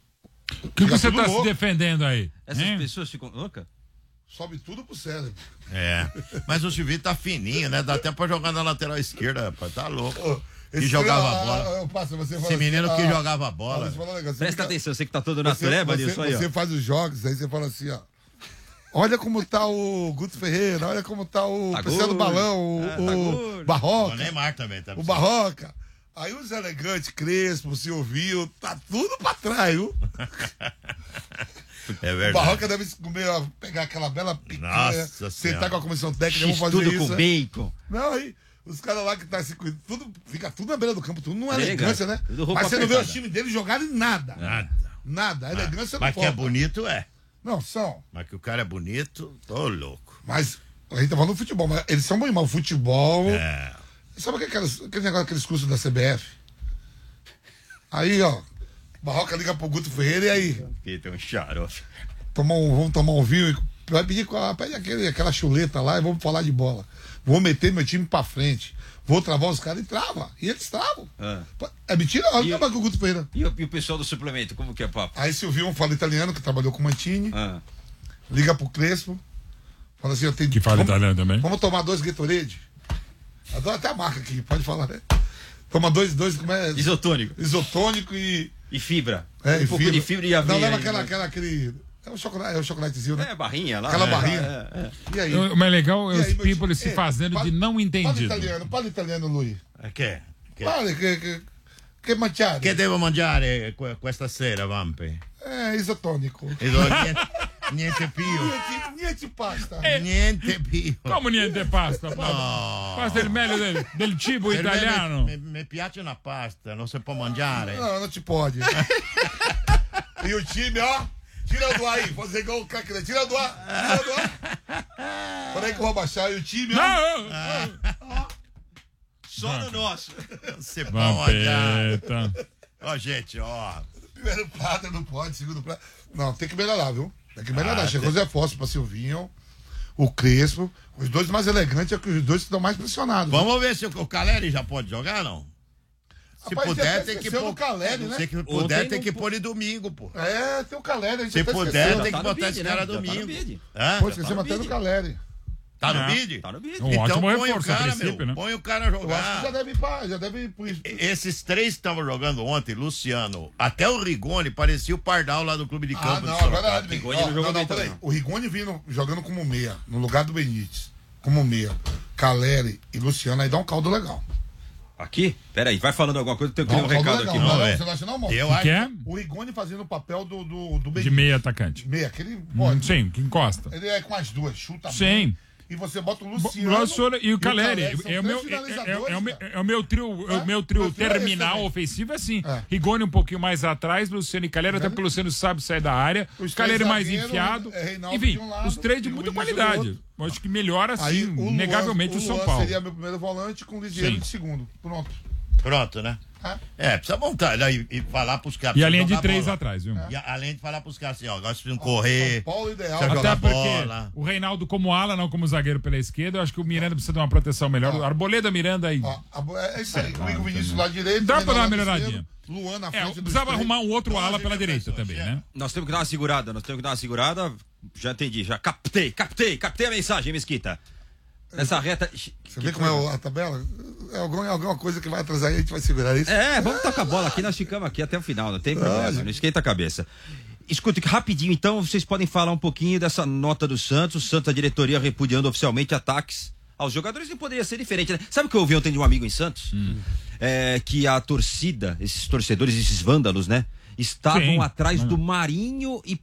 O que, que Fica você tudo tá se louco. defendendo aí? Essas hein? pessoas ficam loucas? Sobe tudo pro cérebro. É. Mas o Silvinho tá fininho, né? Dá até pra jogar na lateral esquerda, rapaz. Tá louco. Ô, Que esse- jogava ah, bola. ah, eu passo, você fala Esse assim, menino que ah, jogava ah, bola. você fala um negócio, você Presta fica- atenção, você que tá todo na Você, treva, você, Nilson, aí, ó. você faz os jogos, aí você fala assim, ó. Olha como tá o Guto Ferreira, olha como tá o Tá Priscila do gordo. Balão, o, Ah, tá o gordo. O Barroca, Neymar também tá o Barroca. Aí os elegantes, Crespo, Silvio, tá tudo pra trás, viu? É O verdade. Barroca deve comer, ó, pegar aquela bela picanha, Nossa sentar Senhora. com a comissão técnica, vamos X fazer tudo isso. com né? bacon. Não, aí, os caras lá que tá se cuidando, tudo, fica tudo na beira do campo, tudo numa É elegância, elegante, né? tudo roupa Mas você não vê o apertada. time deles jogarem nada. Nada. Nada, a elegância não Mas que é falta. bonito, é. Não, são. Mas que o cara é bonito, tô louco. Mas a gente tá falando do futebol, mas eles são bons, mas o futebol. É. Sabe aqueles, aquele negócio, aqueles cursos da C B F? Aí, ó, Barroca liga pro Guto Ferreira e aí? Que tem um xarope. Tomar um, vamos tomar um vinho e vai pedir qual- pede aquele, aquela chuleta lá e vamos falar de bola. Vou meter meu time pra frente. Vou travar os caras e trava. E eles travam. Ah. É mentira? Olha E o que o Guto Ferreira. E o, e o pessoal do suplemento, como que é papo? Aí Silvinho fala italiano, que trabalhou com o Mantini, Ah. liga pro Crespo, fala assim, eu tenho Que fala vamos- italiano também. Vamos tomar dois Gatorade. Adoro até a marca aqui, pode falar, né? Toma dois, dois, como é? Isotônico. Isotônico e. E fibra. É, um e pouco de fibra e Não, aveia. leva aí, aquela, né? aquela, aquele. É o chocolate, é o chocolatezinho, né? É, barrinha lá. Aquela é, barrinha. é, é. E aí? O mais legal é E os aí, meu people time? se É, fazendo fala- de não Fala entendido. italiano, fala italiano, Luiz. É que? Che, Fala, que, que, que mangiare? che devo mangiare que- questa sera, Vampi? É, isotônico. E do- niente, Niente più. Niente, niente pasta. Niente più. Come niente pasta? No. Pasta è il meglio del, del cibo Per me italiano. Mi, mi piace una pasta, non si può mangiare. Não, não te pode. E o time, ó. Tira do ar aí, fazer igual o Cacré. Tira do ar, tira do ar. Peraí que eu vou abaixar. E o time, ó. Não! Só no nosso. Se può mangiare. Vampeta. Ó, gente, ó. Primeiro prato não pode, segundo prato. Não, tem que melhorar, viu? Tem que melhorar. Ah, Chegou o Zé Fóssil pra Silvinho, o Crespo. Os dois mais elegantes é que os dois que estão mais pressionados. Vamos ver se o Caleri já pode jogar, não? Se Rapaz, puder, já tem que esqueceu pôr. do Caleri, né? Se que Ontem puder, tem não que pô- pôr em domingo, pô. É, tem o Caleri. A gente Se até puder, esqueceu. tem que Tá no botar bid, esse né? cara Já tá no domingo. bid. Hã? Pô, tá esquecemos no até do bid. Caleri. Tá no É. bid? Tá no bid. Um Então ótimo põe o reforço, a cara, princípio, meu. né? Põe o cara Eu acho que já jogar. deve ir pra, já deve ir por isso. Esses três que estavam jogando ontem, Luciano, até o Rigoni, parecia o Pardal lá do clube de campo. Ah, de não, Sorocaba. agora é Rigoni ó, não jogou não, não, bem peraí. também, O Rigoni vindo jogando como meia, no lugar do Benítez, como meia. Caleri e Luciano, aí dá um caldo legal. Aqui? Peraí, vai falando alguma coisa, eu tenho que Dá ler um um caldo recado legal. aqui. Não, Não, não, é. você não acha não, Mauro? Eu O acho. que é? O Rigoni fazendo o papel do, do, do De Benítez. meia atacante. Meia, aquele Hum, pode. Sim, que encosta. Ele é com as duas, chuta Sim. bem. E você bota o Luciano. Luciano e o Caleri. são É o meu, três é, é- finalizadores, é o meu, cara. é o meu trio, é o É? meu trio Meu trio é esse terminal também. ofensivo, é assim. É. Rigoni um pouquinho mais atrás, Luciano e Caleri, até porque o Luciano sabe sair da área. Os O Caleri três mais zagueiros, enfiado. é Reinaldo Enfim, de um lado os três de e o muita Vinícius do qualidade. outro. Eu acho que melhora, Aí, assim, o Luan- negavelmente o, São Luan Paulo. seria meu primeiro volante com o Lisieiro Sim. de segundo. Pronto. Pronto, né? É. É, precisa montar né, e, e falar pros caras. E a precisa linha de jogar três bola. atrás, viu? E a- além de falar pros caras assim, ó, agora vocês precisam correr. São Paulo ideal. Precisa Até jogar porque bola. o Reinaldo como ala, não como zagueiro pela esquerda, eu acho que o Miranda precisa de uma proteção melhor. O Arboleda, Miranda e... Ó, a bo- é isso aí. Sei lá, O Igor Vinícius entendeu? lá direito. Dá pra Reinaldo dar uma lá melhoradinha. esquerdo, Luan na É, frente dos precisava três. arrumar um outro Nossa, ala pela já direita pensou, também, chega. né? Nós temos que dar uma segurada, nós temos que dar uma segurada. Já entendi, já captei, captei, captei a mensagem, Mesquita. Nessa reta. Você vê como é o- a tabela? É alguma, é alguma coisa que vai atrasar e a gente vai segurar isso. É, vamos tocar a bola aqui, nós ficamos aqui até o final, não tem problema, não esquenta a cabeça. Escuta, rapidinho então, vocês podem falar um pouquinho dessa nota do Santos, o Santos, a diretoria repudiando oficialmente ataques aos jogadores, não poderia ser diferente, né? Sabe o que eu ouvi ontem de um amigo em Santos? É que a torcida, esses torcedores, esses vândalos, né? Estavam Sim, atrás mas- do Marinho e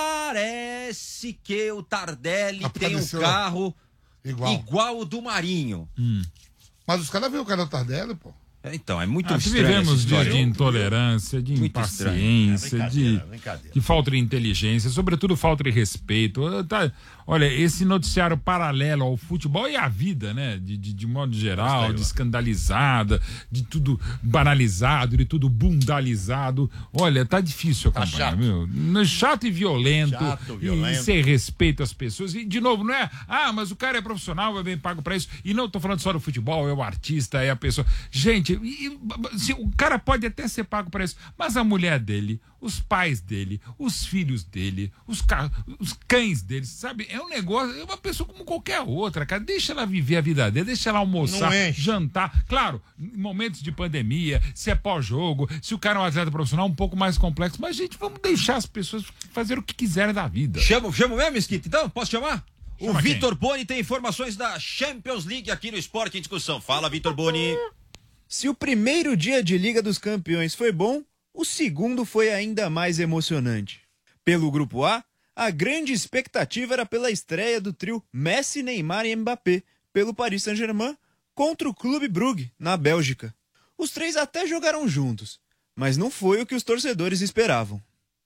parece que o Tardelli tem um Apareceu carro Igual. igual o do Marinho. Mas os caras viram o cara do Tardelli, pô. É, Então, é muito Ah, estranho vivemos essa dias história. de intolerância, de Muito impaciência, estranho. É, de, brincadeira, brincadeira. de falta de inteligência, sobretudo falta de respeito. Ah, tá- olha, esse noticiário paralelo ao futebol e à vida, né? De, de, de modo geral, de escandalizada, de tudo banalizado, de tudo bundalizado. Olha, tá difícil acompanhar, chato. meu. No- Chato e violento, Chato, e violento. sem respeito às pessoas. E, de novo, não é, ah, mas o cara é profissional, é bem pago pra isso. E não tô falando só do futebol, é o artista, é a pessoa. Gente, e- e- se- o cara pode até ser pago pra isso, mas a mulher dele, os pais dele, os filhos dele, os, ca- os cães dele, sabe? É um negócio, é uma pessoa como qualquer outra, cara. Deixa ela viver a vida dele, deixa ela almoçar, Não enche. jantar. Claro, em momentos de pandemia, se é pós-jogo, se o cara é um atleta profissional, um pouco mais complexo. Mas, gente, vamos deixar as pessoas fazerem o que quiserem da vida. Chamo, chamo mesmo, Mesquita? Então, posso chamar? O Chama quem? Vitor Boni tem informações da Champions League aqui no Esporte em Discussão. Fala, Vitor Boni. Se o primeiro dia de Liga dos Campeões foi bom, o segundo foi ainda mais emocionante. Pelo Grupo A, a grande expectativa era pela estreia do trio Messi, Neymar e Mbappé pelo Paris Saint-Germain contra o Clube Brugge, na Bélgica. Os três até jogaram juntos, mas não foi o que os torcedores esperavam.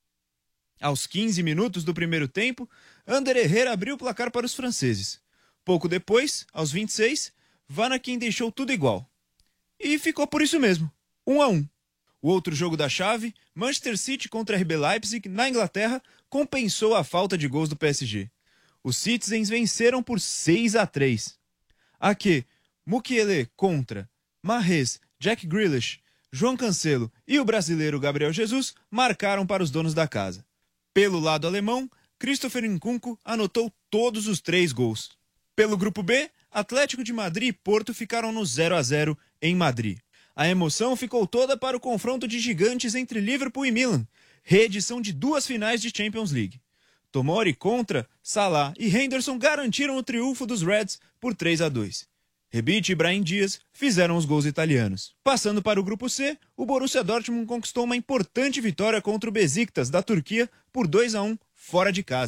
Aos quinze minutos do primeiro tempo, Ander Herrera abriu o placar para os franceses. Pouco depois, aos vinte e seis, Vanaken deixou tudo igual. E ficou por isso mesmo, um a um. O outro jogo da chave, Manchester City contra R B Leipzig, na Inglaterra, compensou a falta de gols do P S G. Os Citizens venceram por seis a três. Aqui, Mukiele contra Mahrez, Jack Grealish, João Cancelo e o brasileiro Gabriel Jesus marcaram para os donos da casa. Pelo lado alemão, Christopher Nkunku anotou todos os três gols. Pelo grupo B, Atlético de Madrid e Porto ficaram no zero a zero em Madrid. A emoção ficou toda para o confronto de gigantes entre Liverpool e Milan, reedição de duas finais de Champions League. Tomori contra Salah e Henderson garantiram o triunfo dos Reds por três a dois. Rebic e Brahim Dias fizeram os gols italianos. Passando para o grupo C, o Borussia Dortmund conquistou uma importante vitória contra o Besiktas da Turquia por dois a um fora de casa.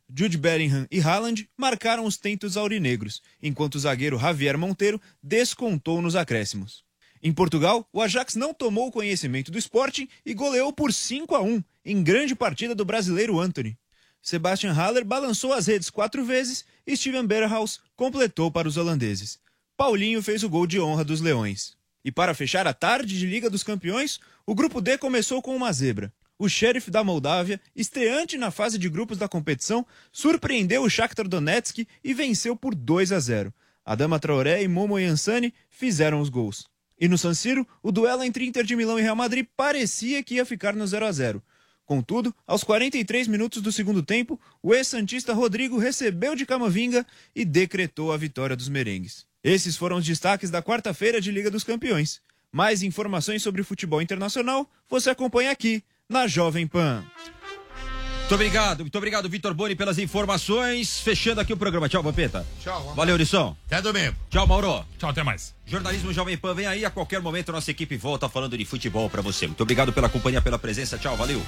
Jude Bellingham e Haaland marcaram os tentos aurinegros, enquanto o zagueiro Javier Monteiro descontou nos acréscimos. Em Portugal, o Ajax não tomou conhecimento do Sporting e goleou por cinco a um, em grande partida do brasileiro Antony. Sebastian Haller balançou as redes quatro vezes e Steven Berghuis completou para os holandeses. Paulinho fez o gol de honra dos Leões. E para fechar a tarde de Liga dos Campeões, o Grupo D começou com uma zebra. O Sheriff da Moldávia, estreante na fase de grupos da competição, surpreendeu o Shakhtar Donetsk e venceu por dois a zero. Adama Traoré e Momo Yansani fizeram os gols. E no San Siro, o duelo entre Inter de Milão e Real Madrid parecia que ia ficar no zero a zero. Contudo, aos quarenta e três minutos do segundo tempo, o ex-santista Rodrigo recebeu de Camavinga e decretou a vitória dos merengues. Esses foram os destaques da quarta-feira de Liga dos Campeões. Mais informações sobre futebol internacional você acompanha aqui na Jovem Pan. Muito obrigado, muito obrigado, Vitor Boni, pelas informações. Fechando aqui o programa. Tchau, Vampeta. Tchau. Valeu, Lisson. Até domingo. Tchau, Mauro. Tchau, até mais. Jornalismo Jovem Pan vem aí. A qualquer momento nossa equipe volta falando de futebol pra você. Muito obrigado pela companhia, pela presença. Tchau, valeu.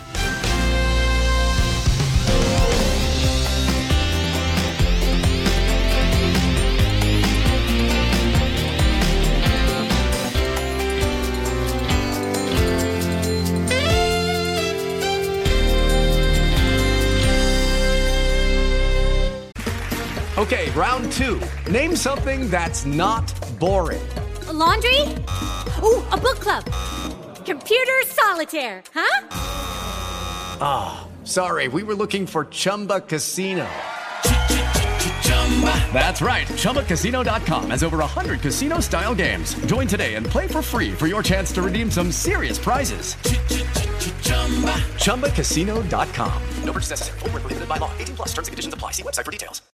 Okay, round two. Name something that's not boring. A laundry? Ooh, a book club. Computer solitaire, huh? Ah, oh, sorry, we were looking for Chumba Casino. That's right, Chumba Casino dot com has over one hundred casino-style games. Join today and play for free for your chance to redeem some serious prizes. Chumba Casino dot com. No purchase necessary. Void where prohibited by law. eighteen plus terms and conditions apply. See website for details.